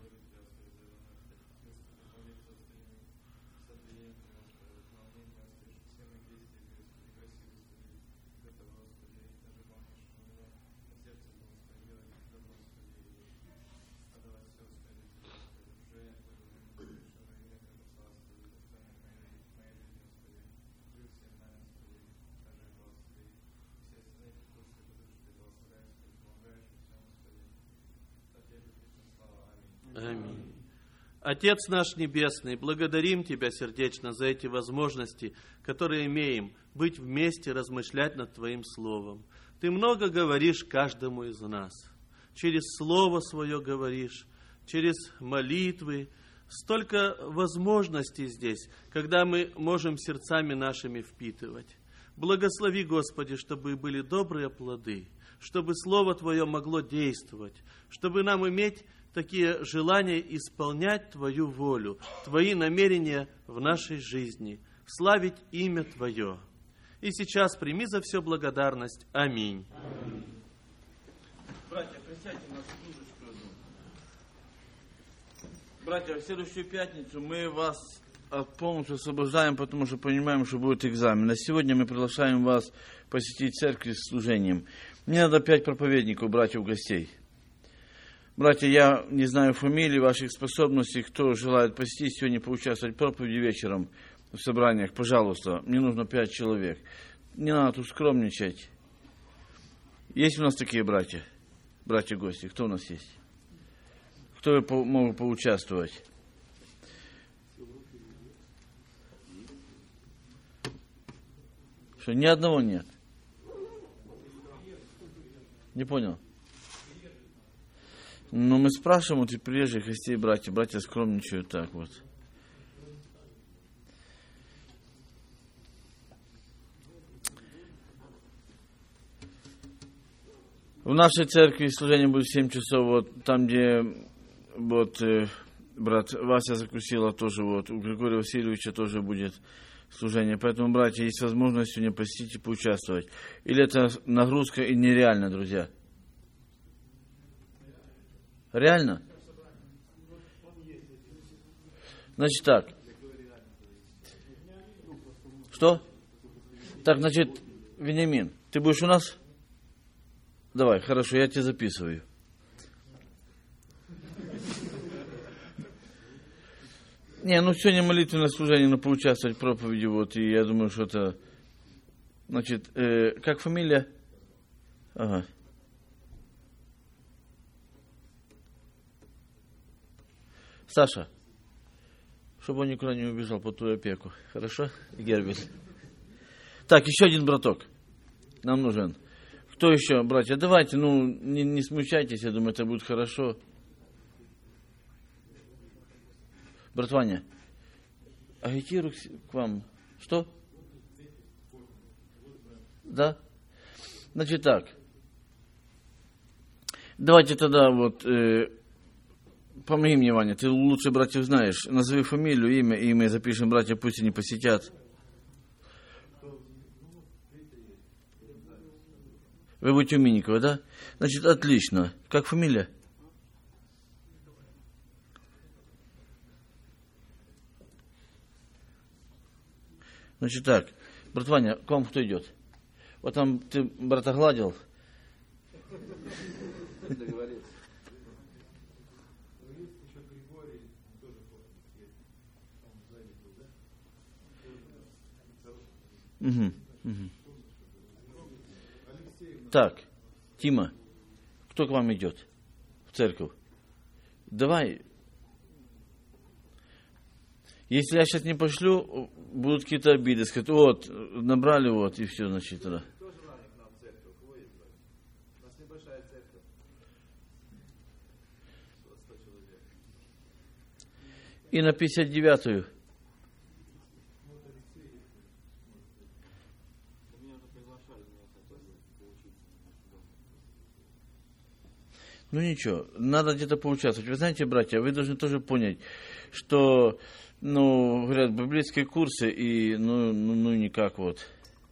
Аминь. Отец наш Небесный, благодарим Тебя сердечно за эти возможности, которые имеем, быть вместе, размышлять над Твоим Словом. Ты много говоришь каждому из нас. Через Слово Свое говоришь, через молитвы. Столько возможностей здесь, когда мы можем сердцами нашими впитывать. Благослови, Господи, чтобы были добрые плоды, чтобы Слово Твое могло действовать, чтобы нам иметь такие желания исполнять Твою волю, Твои намерения в нашей жизни, славить имя Твое. И сейчас прими за все благодарность. Аминь. Аминь. Братья, присядьте на секундочку одну. Братья, в следующую пятницу мы вас полностью освобождаем, потому что понимаем, что будет экзамен. А сегодня мы приглашаем вас посетить церковь с служением. Мне надо 5 проповедников, братьев-гостей. Братья, я не знаю фамилий, ваших способностей, кто желает посетить, сегодня поучаствовать в проповеди вечером в собраниях, пожалуйста, мне нужно 5 человек. Не надо тут скромничать. Есть у нас такие братья? Братья-гости, кто у нас есть? Кто могут поучаствовать? Что, ни одного нет? Не понял? Но мы спрашиваем вот и приезжих гостей, братья скромничают так вот. В нашей церкви служение будет в 7 часов, вот там, где вот брат Вася Закусила, тоже вот, у Григория Васильевича тоже будет служение. Поэтому, братья, есть возможность сегодня посетить и поучаствовать. Или это нагрузка и нереально, друзья? Реально? Значит так. Что? Так, значит, Вениамин, ты будешь у нас? Давай, хорошо, я тебя записываю. Не, ну сегодня молитвенное служение, но поучаствовать в проповеди, вот, и я думаю, что это, значит, как фамилия? Ага. Саша, чтобы он никуда не убежал под твою опеку. Хорошо, Гербель? Так, еще один браток нам нужен. Кто еще, братья? Давайте, ну, не смущайтесь, я думаю, это будет хорошо. Брат Ваня, агитирую к вам. Что? Да? Значит так. Давайте тогда вот... Помоги мне, Ваня, ты лучше братьев знаешь. Назови фамилию, имя, и мы запишем братья, пусть они посетят. Вы будете у Минникова, да? Значит, отлично. Как фамилия? Значит так, брат Ваня, к вам кто идет? Вот там ты брата гладил. Договорился. Угу, угу. Так, Тима, кто к вам идет в церковь? Давай. Если я сейчас не пошлю, будут какие-то обиды. Сказать, вот, набрали, вот, и все, значит, да. Кто желает к нам в церковь? Кого есть? У нас небольшая церковь. 100 человек. И на 59-ю. Ну ничего, надо где-то поучаствовать. Вы знаете, братья, вы должны тоже понять, что, говорят, библейские курсы и, никак вот.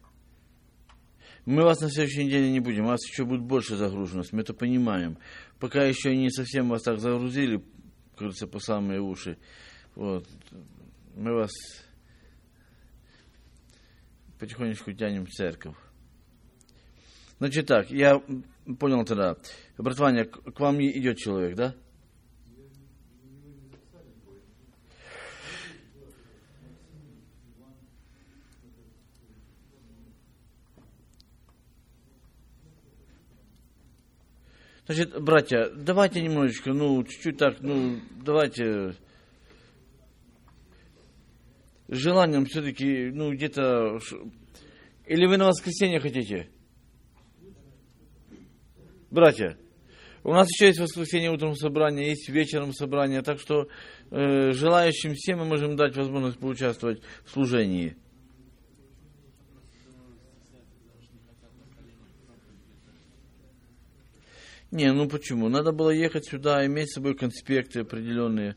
Мы вас на следующей неделе не будем, у вас еще будет больше загруженность, мы это понимаем. Пока еще не совсем вас так загрузили, как говорится, по самые уши. Вот. Мы вас потихонечку тянем в церковь. Значит так, я понял тогда. Брат Ваня, к вам идет человек, да? Значит, братья, давайте немножечко, чуть-чуть так, давайте с желанием все-таки, где-то... Или вы на воскресенье хотите? Братья, у нас еще есть воскресенье утром собрание, есть вечером собрание, так что желающим всем мы можем дать возможность поучаствовать в служении. Не, почему? Надо было ехать сюда, иметь с собой конспекты определенные.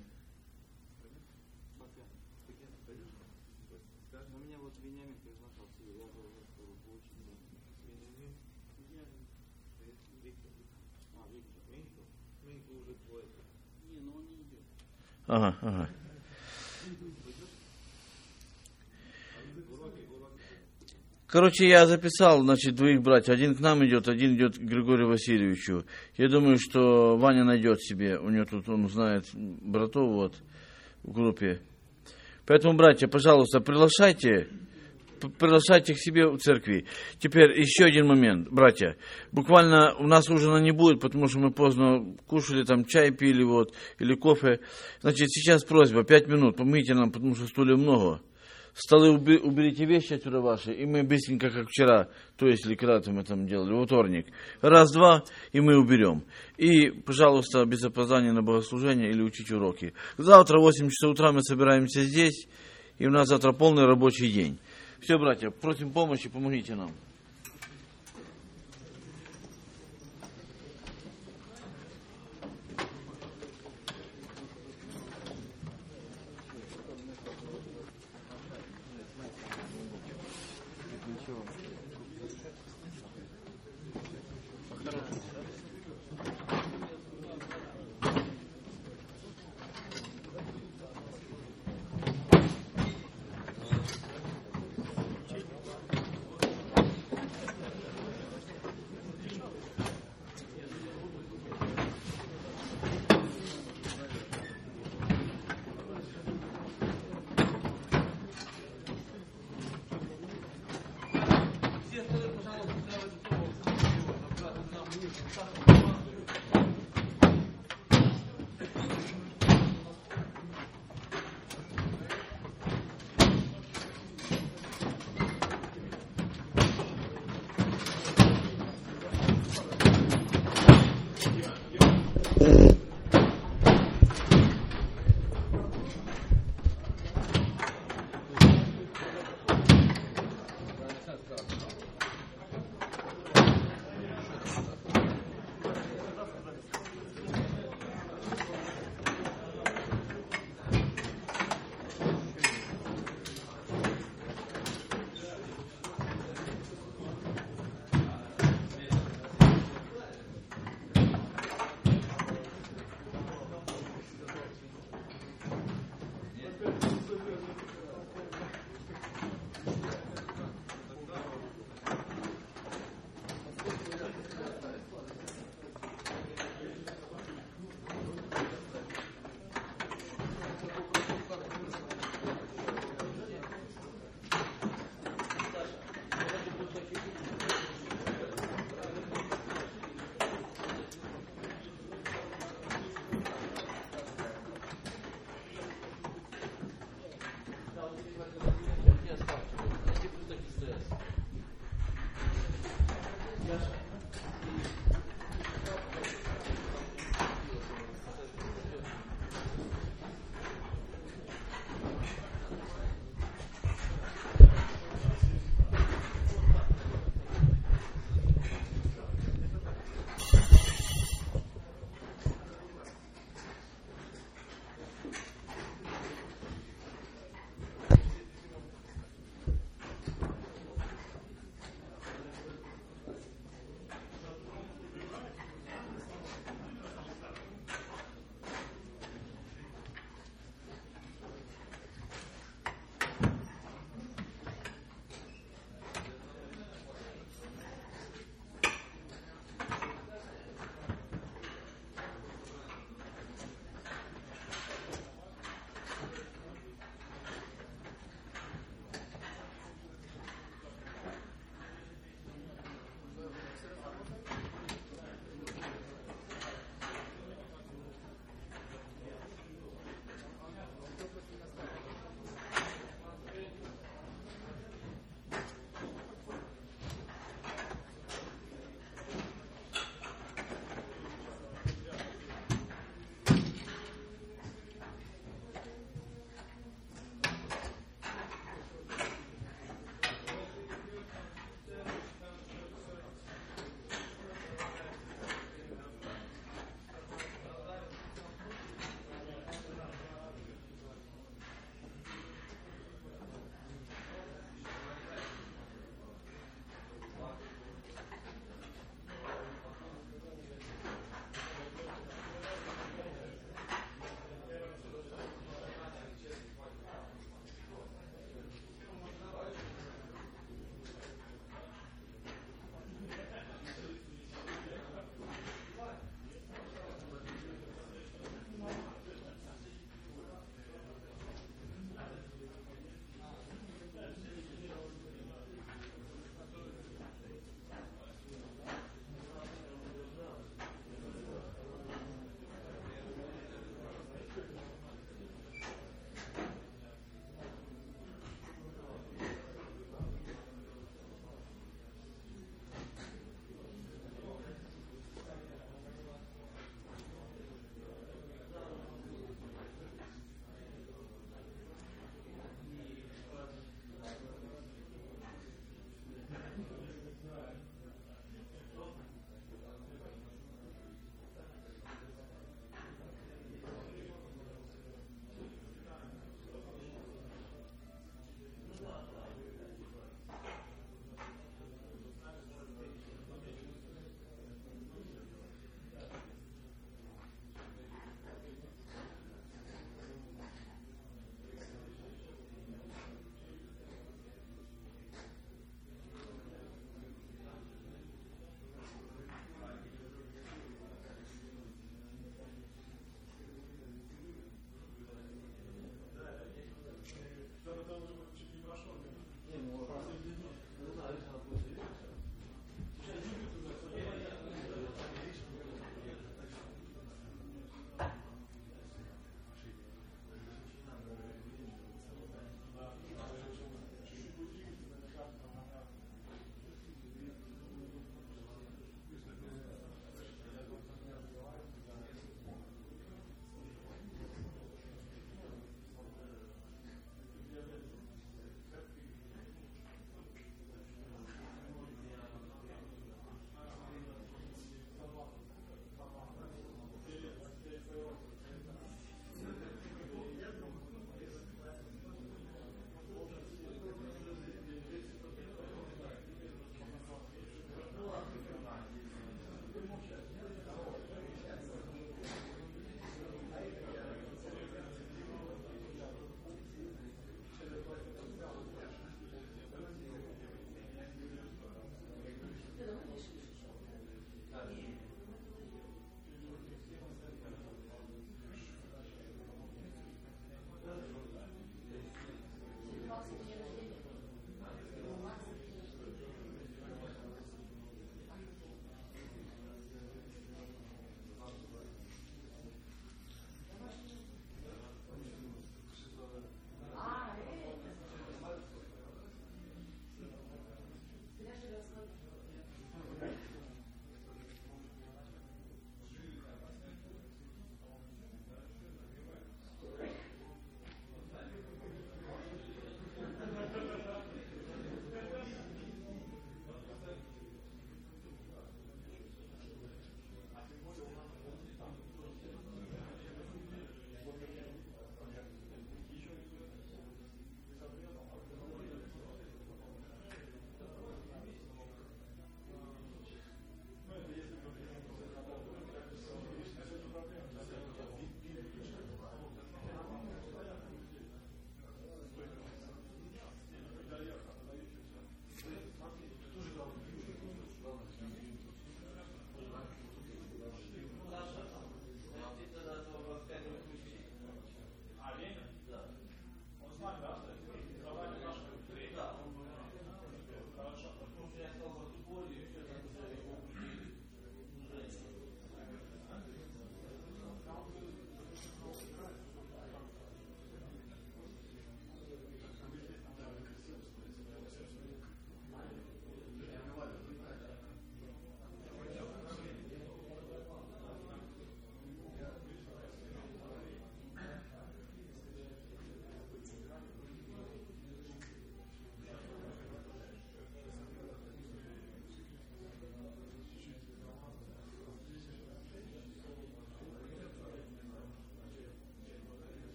Ага. Короче, я записал, двоих братьев. Один к нам идет, один идет к Григорию Васильевичу. Я думаю, что Ваня найдет себе. У него тут, он знает братов в группе. Поэтому, братья, пожалуйста, приглашайте к себе в церкви. Теперь еще один момент, братья. Буквально у нас ужина не будет, потому что мы поздно кушали, там чай пили, или кофе. Сейчас просьба, 5 минут, помните нам, потому что стульев много. Столы уберите вещи отсюда ваши, и мы быстренько, как вчера, то есть, или когда-то мы там делали, во вторник. Раз-два, и мы уберем. И, пожалуйста, без опоздания на богослужение или учить уроки. Завтра в 8 часов утра мы собираемся здесь, и у нас завтра полный рабочий день. Все, братья, просим помощи, помогите нам.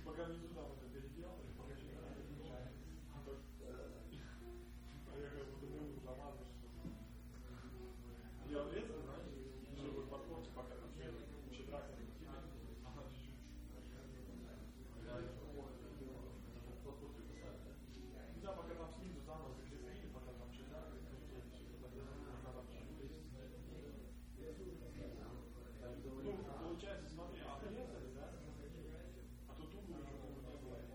Получается, смотри, отрезали, да? А тут угол уже не было.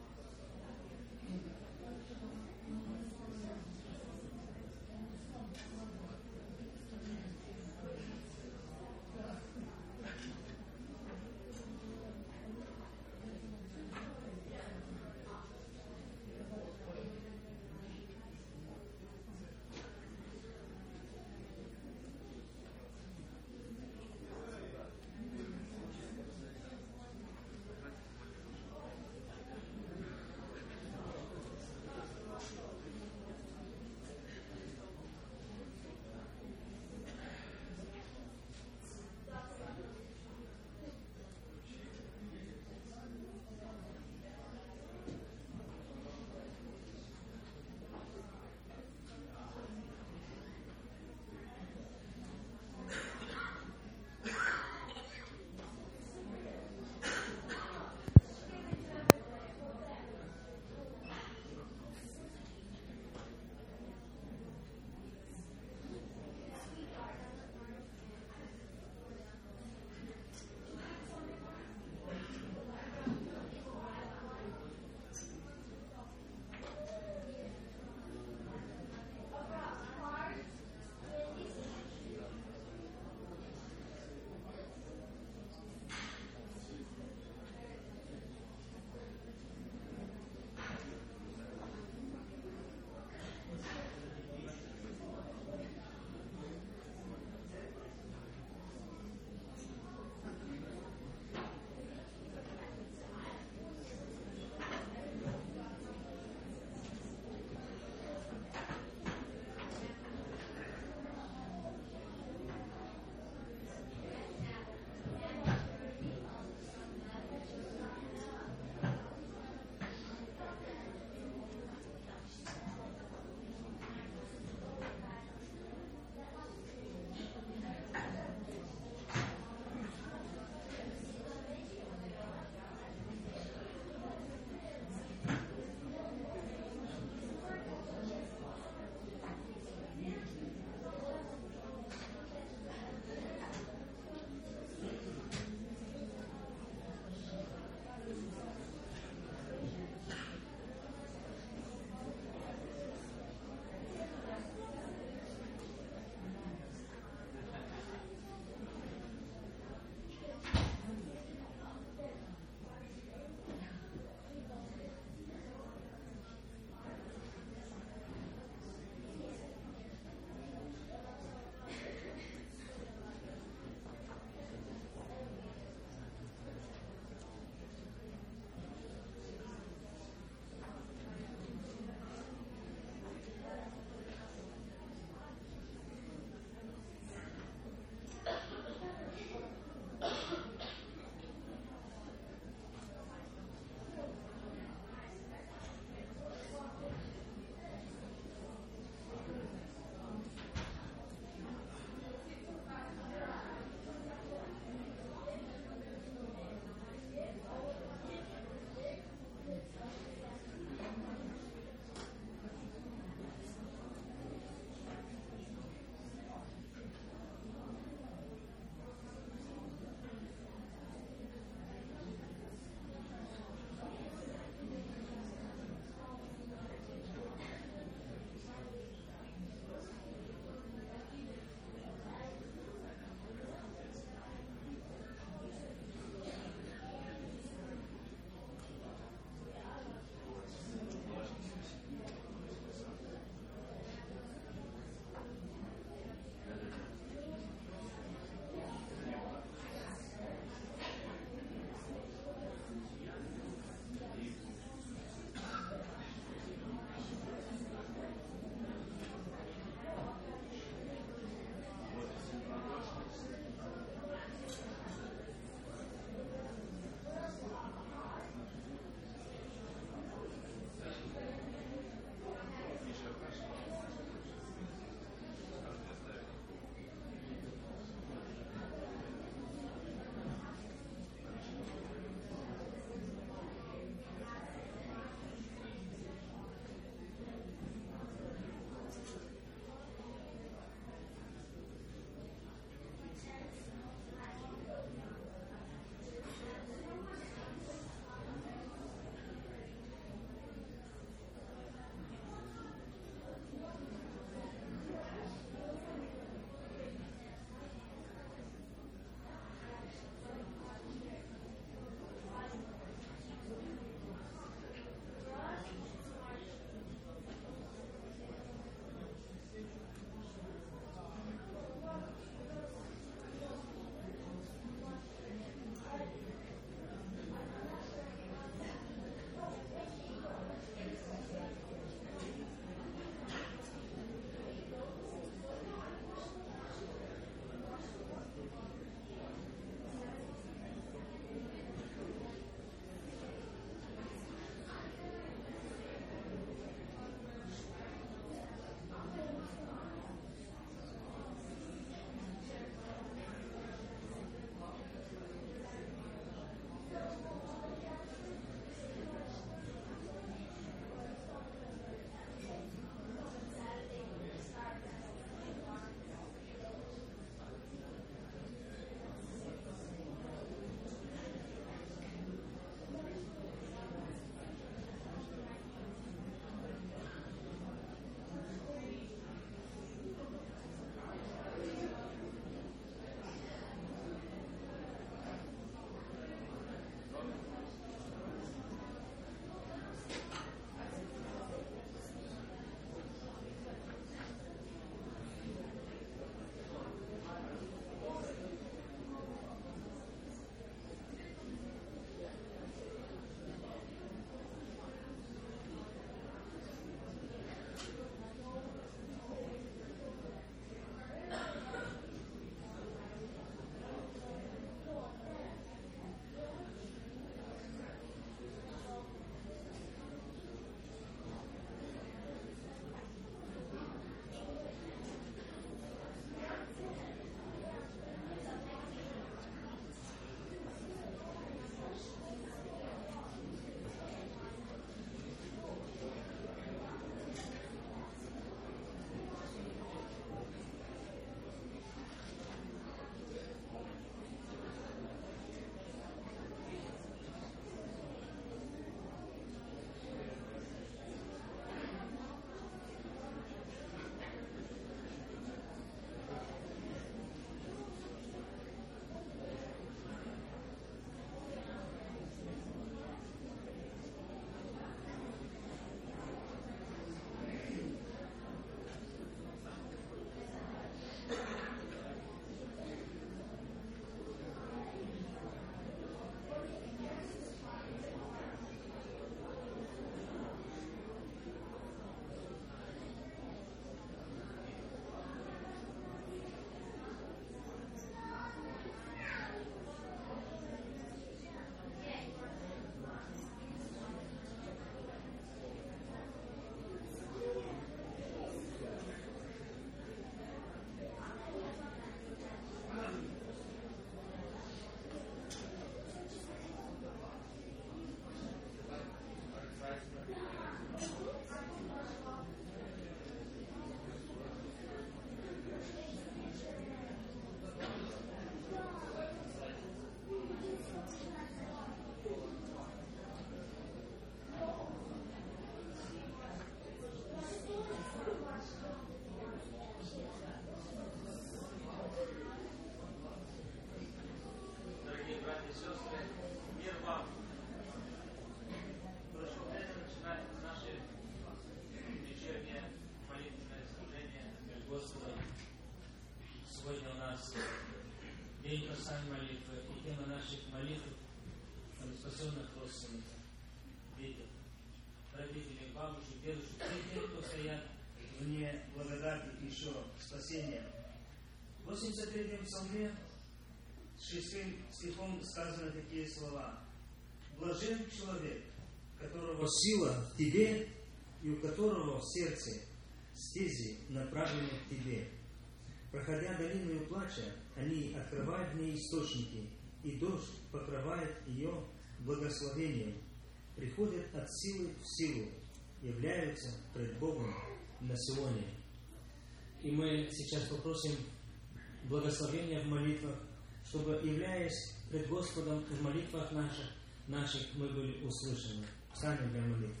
День Красной молитвы и тема наших молитв спасенных родственников, детей, родителей, бабушек, дедушек, все те, кто стоят вне благодати еще спасения. В 83-м псалме с 6 стихом сказаны такие слова. Блажен человек, которого сила в тебе и у которого в сердце стези направлены к тебе. Проходя долину плача, они открывают в ней источники, и дождь покрывает ее благословением. Приходят от силы в силу, являются пред Богом на Сионе. И мы сейчас попросим благословения в молитвах, чтобы, являясь пред Господом в молитвах наших мы были услышаны. Встанем для молитвы.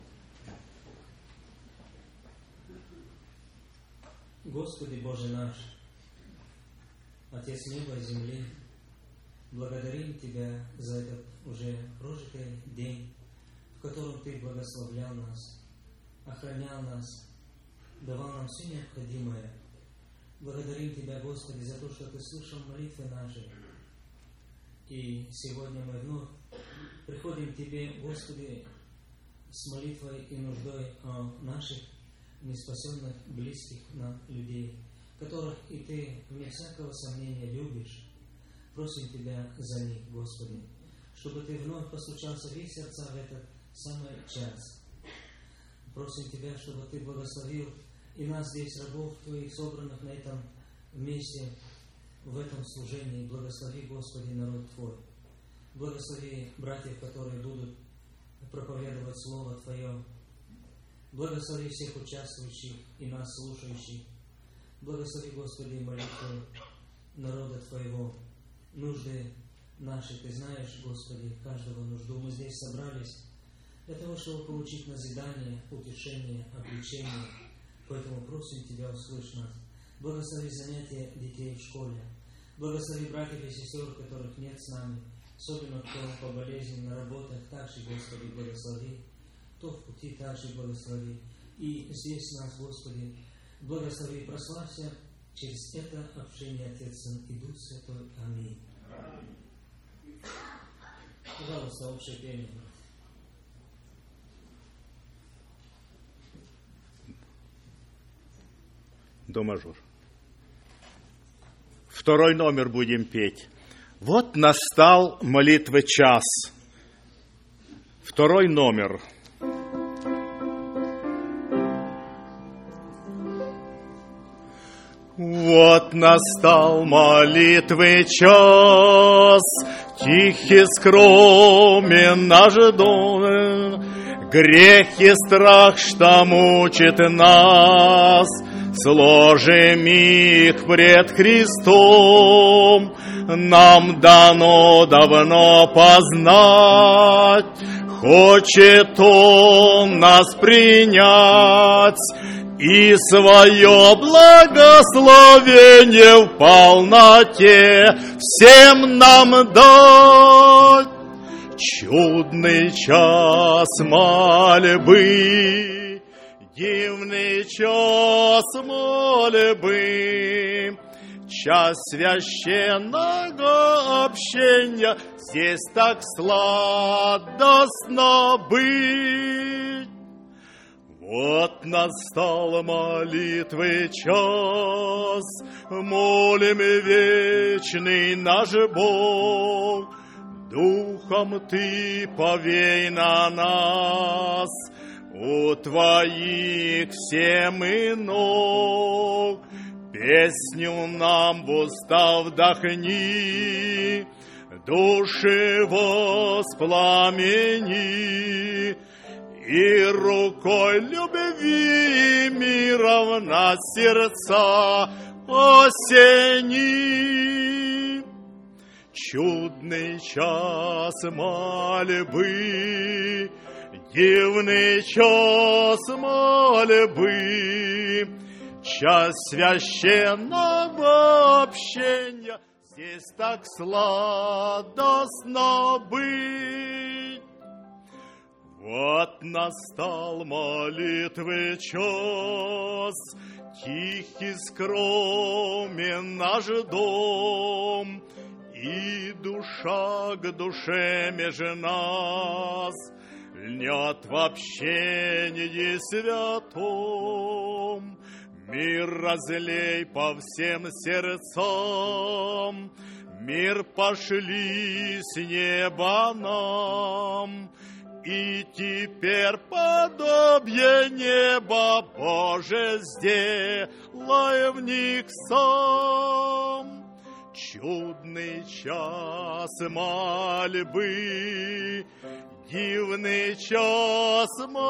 Господи Боже наш, Отец неба и земли, благодарим Тебя за этот уже прожитый день, в котором Ты благословлял нас, охранял нас, давал нам все необходимое. Благодарим Тебя, Господи, за то, что Ты слышал молитвы наши. И сегодня мы вновь приходим к Тебе, Господи, с молитвой и нуждой о наших неспасенных близких нам людей, которых и Ты, вне всякого сомнения, любишь. Просим Тебя за них, Господи, чтобы Ты вновь постучался в их сердца в этот самый час. Просим Тебя, чтобы Ты благословил и нас здесь, рабов Твоих, собранных на этом месте, в этом служении. Благослови, Господи, народ Твой. Благослови братьев, которые будут проповедовать Слово Твое. Благослови всех участвующих и нас слушающих. Благослови, Господи, молитвы народа Твоего, нужды наши. Ты знаешь, Господи, каждого нужду. Мы здесь собрались для того, чтобы получить назидание, утешение, обличение. Поэтому просим Тебя, услышь нас. Благослови занятия детей в школе. Благослови братьев и сестер, которых нет с нами, особенно кто по болезни на работах. Также, Господи, благослови. Кто в пути, также благослови. И здесь нас, Господи, благослови и прославься через это общение Отец, Сын и Дух Святой. Аминь. Пожалуйста, общее пение. До мажор. Второй номер будем петь. Вот настал молитвы час. Второй номер. Вот настал молитвы час, тихий, скромен наш дом, грех и страх, что мучит нас, сложим их пред Христом. Нам дано давно познать, хочет Он нас принять и свое благословение в полноте всем нам дать. Чудный час мольбы, дивный час мольбы, час священного общения, здесь так сладостно быть. Вот настал молитвы час, молим вечный наш Бог, Духом Ты повей на нас, у Твоих все мы ног, песню нам в уста вдохни, души воспламени, и рукой любви мира в нас сердца осени. Чудный час мольбы, дивный час мольбы, час священного общения, здесь так сладостно быть. Вот настал молитвы час, тихий, скромен наш дом, и душа к душе меж нас льнет в общении святом. Мир разлей по всем сердцам, мир пошли с неба нам, и теперь подобие неба Боже сделай в них сам. Чудный час мольбы, дивный час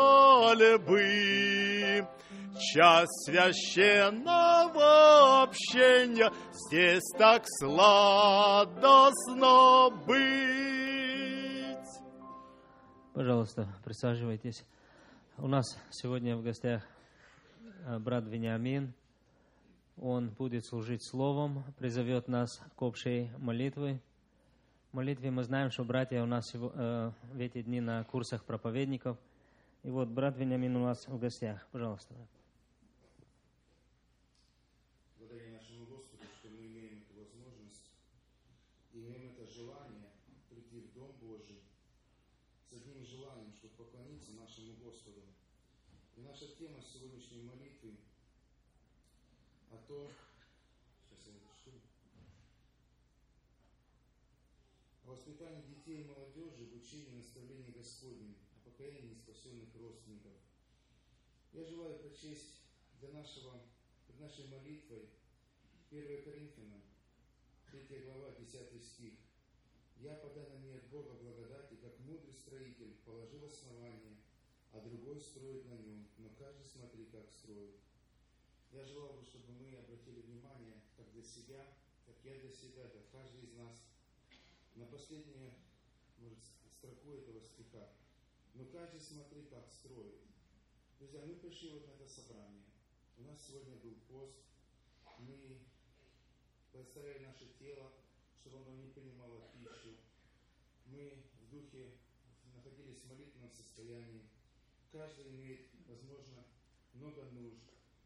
мольбы, час священного общения, здесь так сладостно быть. Пожалуйста, присаживайтесь. У нас сегодня в гостях брат Вениамин. Он будет служить словом, призовет нас к общей молитве. Мы знаем, что братья у нас в эти дни на курсах проповедников. И вот брат Вениамин у нас в гостях. Пожалуйста. Благодаря нашему Господу, что мы имеем эту возможность, имеем это желание прийти в Дом Божий с одним желанием, чтобы поклониться нашему Господу. И наша тема сегодняшней молитвы о том, сейчас я начну, о воспитании детей и молодежи, в учении и наставлении Господнем, о покаянии спасенных родственников. Я желаю прочесть перед нашей молитвой 1 Коринфянам, 3 глава, 10 стих. «Я, поданный мне от Бога благодати, как мудрый строитель, положил основание, а другой строит на нем, но каждый смотри, как строит». Я желал бы, чтобы мы обратили внимание, как для себя, как я для себя, как каждый из нас, на последнюю, может, строку этого стиха. Но каждый смотри, как строит. Друзья, мы пришли вот на это собрание. У нас сегодня был пост. Мы представляли наше тело, чтобы оно не принимало пищу. Мы в духе находились в молитвенном состоянии. Каждый имеет, возможно, много нужд.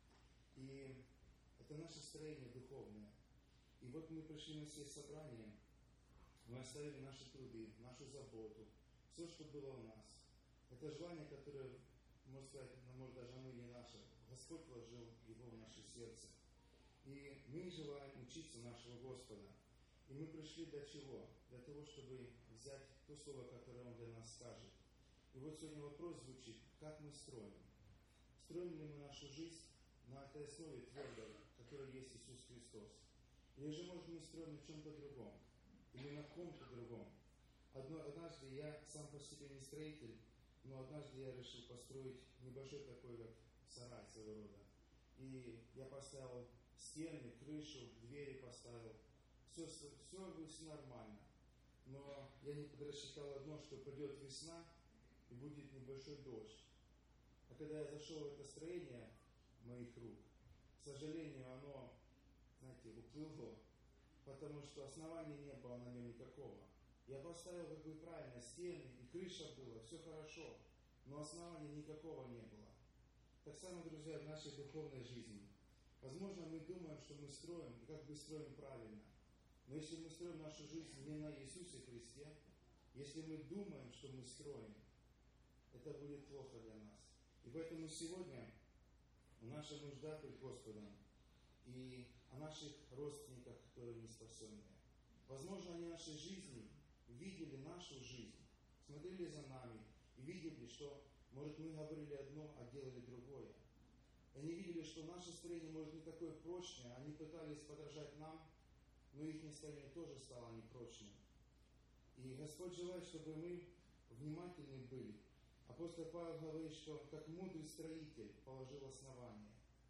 И это наше строение духовное. И вот мы пришли на все собрания, мы оставили наши труды, нашу заботу, все, что было у нас. Это желание, которое, можно сказать, может даже оно не наше. Господь вложил его в наше сердце. И мы желаем учиться нашего Господа. И мы пришли для чего? Для того, чтобы взять то слово, которое Он для нас скажет. И вот сегодня вопрос звучит, как мы строим? Строим ли мы нашу жизнь на этой основе твердой, которой есть Иисус Христос? Или же, может, мы строим на чем-то другом? Или на ком-то другом? Однажды я сам по себе не строитель, но однажды я решил построить небольшой такой, как сарай своего рода. И я поставил стены, крышу, двери поставил. Все нормально. Но я не подрасчитал одно, что придет весна и будет небольшой дождь. А когда я зашел в это строение моих рук, к сожалению, оно, знаете, уплыло, потому что основания не было на нем никакого. Я поставил, как бы правильно, стены, и крыша была, все хорошо, но основания никакого не было. Так само, друзья, в нашей духовной жизни. Возможно, мы думаем, что мы строим, и как бы строим правильно. Но если мы строим нашу жизнь не на Иисусе Христе, если мы думаем, что мы строим, это будет плохо для нас. И поэтому сегодня наша нужда пред Господом и о наших родственниках, которые не спасенные. Возможно, они в нашей жизни видели нашу жизнь, смотрели за нами и видели, что, может, мы говорили одно, а делали другое. Они видели, что наше строение, может, не такое прочное, они пытались подражать нам, но их строение тоже стало непрочным. И Господь желает, чтобы мы внимательны были. Апостол Павел говорит, что как мудрый строитель положил основание.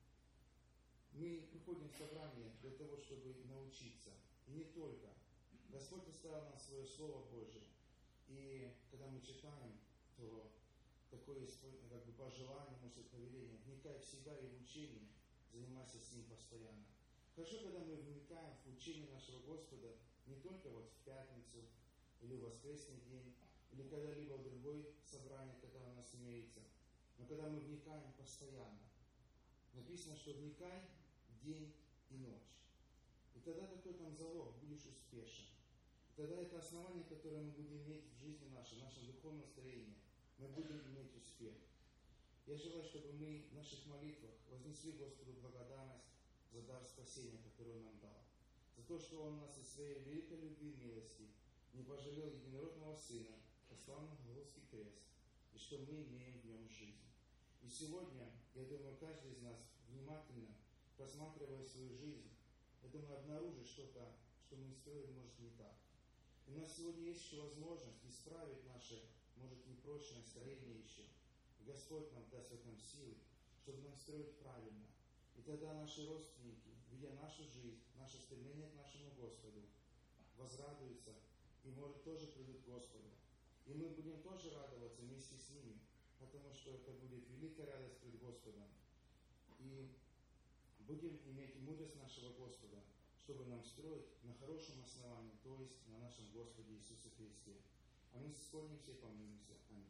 Мы приходим в собрание для того, чтобы научиться. И не только. Господь оставил нам свое Слово Божие. И когда мы читаем, то такое есть как бы пожелание, может, повеление. Вникай в себя и в учение, занимайся с ним постоянно. Хорошо, когда мы вникаем в учение нашего Господа не только вот в пятницу или в воскресный день, или когда-либо в другое собрание, когда у нас имеется, но когда мы вникаем постоянно. Написано, что вникай день и ночь. И тогда какой там залог? Будешь успешен. Тогда это основание, которое мы будем иметь в жизни нашей, в нашем духовном строении. Мы будем иметь успех. Я желаю, чтобы мы в наших молитвах вознесли Господу благодарность за дар спасения, который Он нам дал. За то, что Он нас из своей великой любви и милости не пожалел единородного Сына, послал на Голгофский крест, и что мы имеем в Нем жизнь. И сегодня, я думаю, каждый из нас внимательно, просматривая свою жизнь, я думаю, обнаружит что-то, что мы строили, может, не так. И у нас сегодня есть еще возможность исправить наше, может, непрочное строение еще. И Господь нам даст в этом силы, чтобы нам строить правильно. И тогда наши родственники, видя нашу жизнь, наше стремление к нашему Господу, возрадуются и, может, тоже придут к Господу. И мы будем тоже радоваться вместе с ними, потому что это будет великая радость пред Господом. И будем иметь мудрость нашего Господа, чтобы нам строить на хорошем основании, то есть на нашем Господе Иисусе Христе. А мы склонимся и помолимся. Аминь.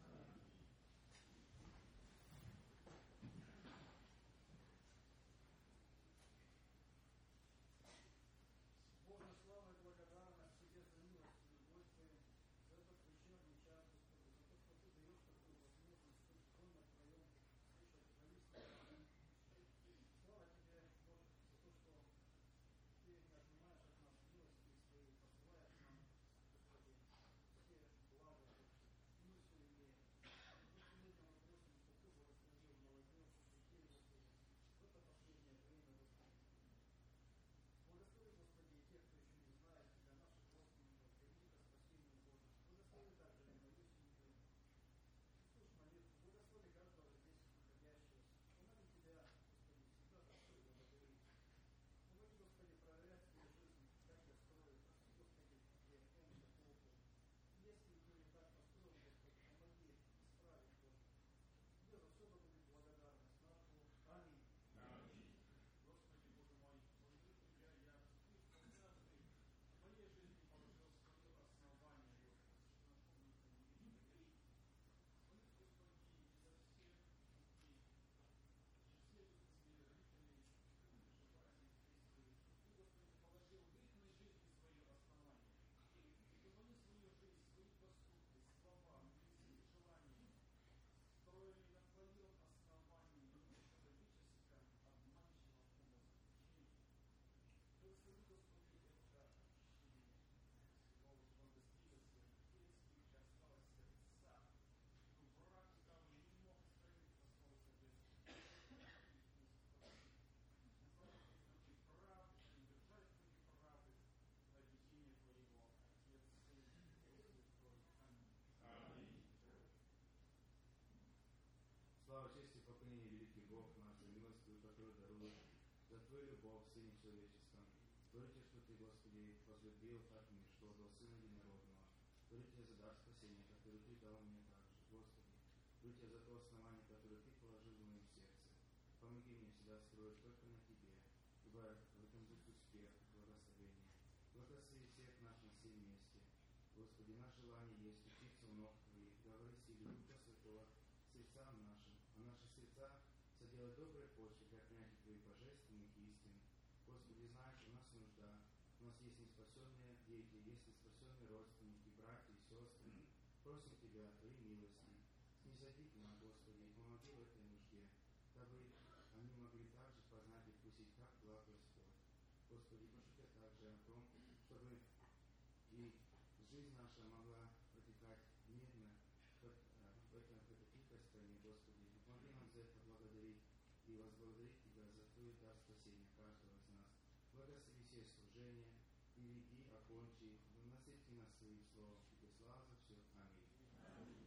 Слава, честь и поклонение, великий Бог наш, за милость Твою, которую даруешь, за Твою любовь в Сыне Человеческом. Творите, что Ты, Господи, возлюбил так мир, что отдал Сына Единородного. Творите за дар спасения, который Ты дал мне также, Господи. Творите за то основание, которое Ты положил в моем сердце. Помоги мне всегда строить только на Тебе, ибо в этом будет успех, благословение. Благослови всех нас на всем месте. Господи, наше желание есть учиться у ног Твоих, говори силе Духа Святого сердцам нашим, а наши сердца соделать доброй почвой для принятия Твоих божественных истин. Господи, знаешь, у нас нужда, у нас есть неспасенные дети, есть неспасенные родственники, братья и сестры. Просим Тебя о Твоей милости. Снизойди к нам, Господи, и помоги в этой нужде, дабы они могли также познать и вкусить, как благ Господь. Господи, прошу Тебя также о том, чтобы и жизнь наша могла протекать мирно в этой тихой стране, Господи. Помоги нам за это благодарить и возблагодарить Тебя за Твой дар спасения каждого из нас. Благослови все служения и веди, окончи, насыти нас Своим словом. Тебе слава за все. Аминь. Аминь.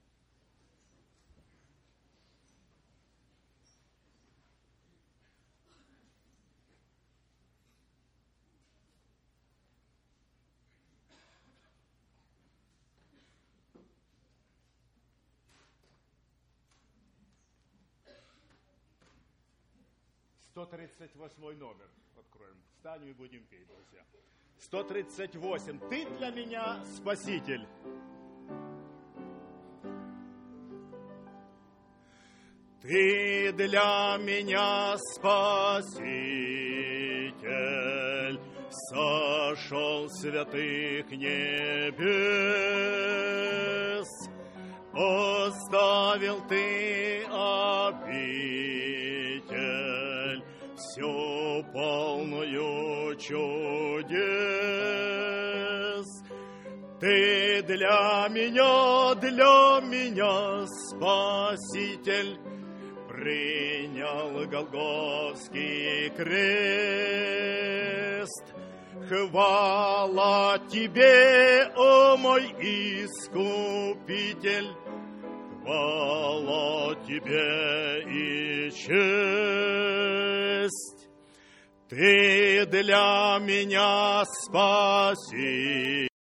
138 номер откроем. Встанем и будем петь, друзья. 138. Ты для меня спаситель. Ты для меня спаситель, сошел с святых небес, оставил ты обитель, всю полную чудес. Ты для меня, Спаситель, принял Голгофский крест. Хвала тебе, о мой Искупитель, хвала тебе и честь. Ты для меня спаситель.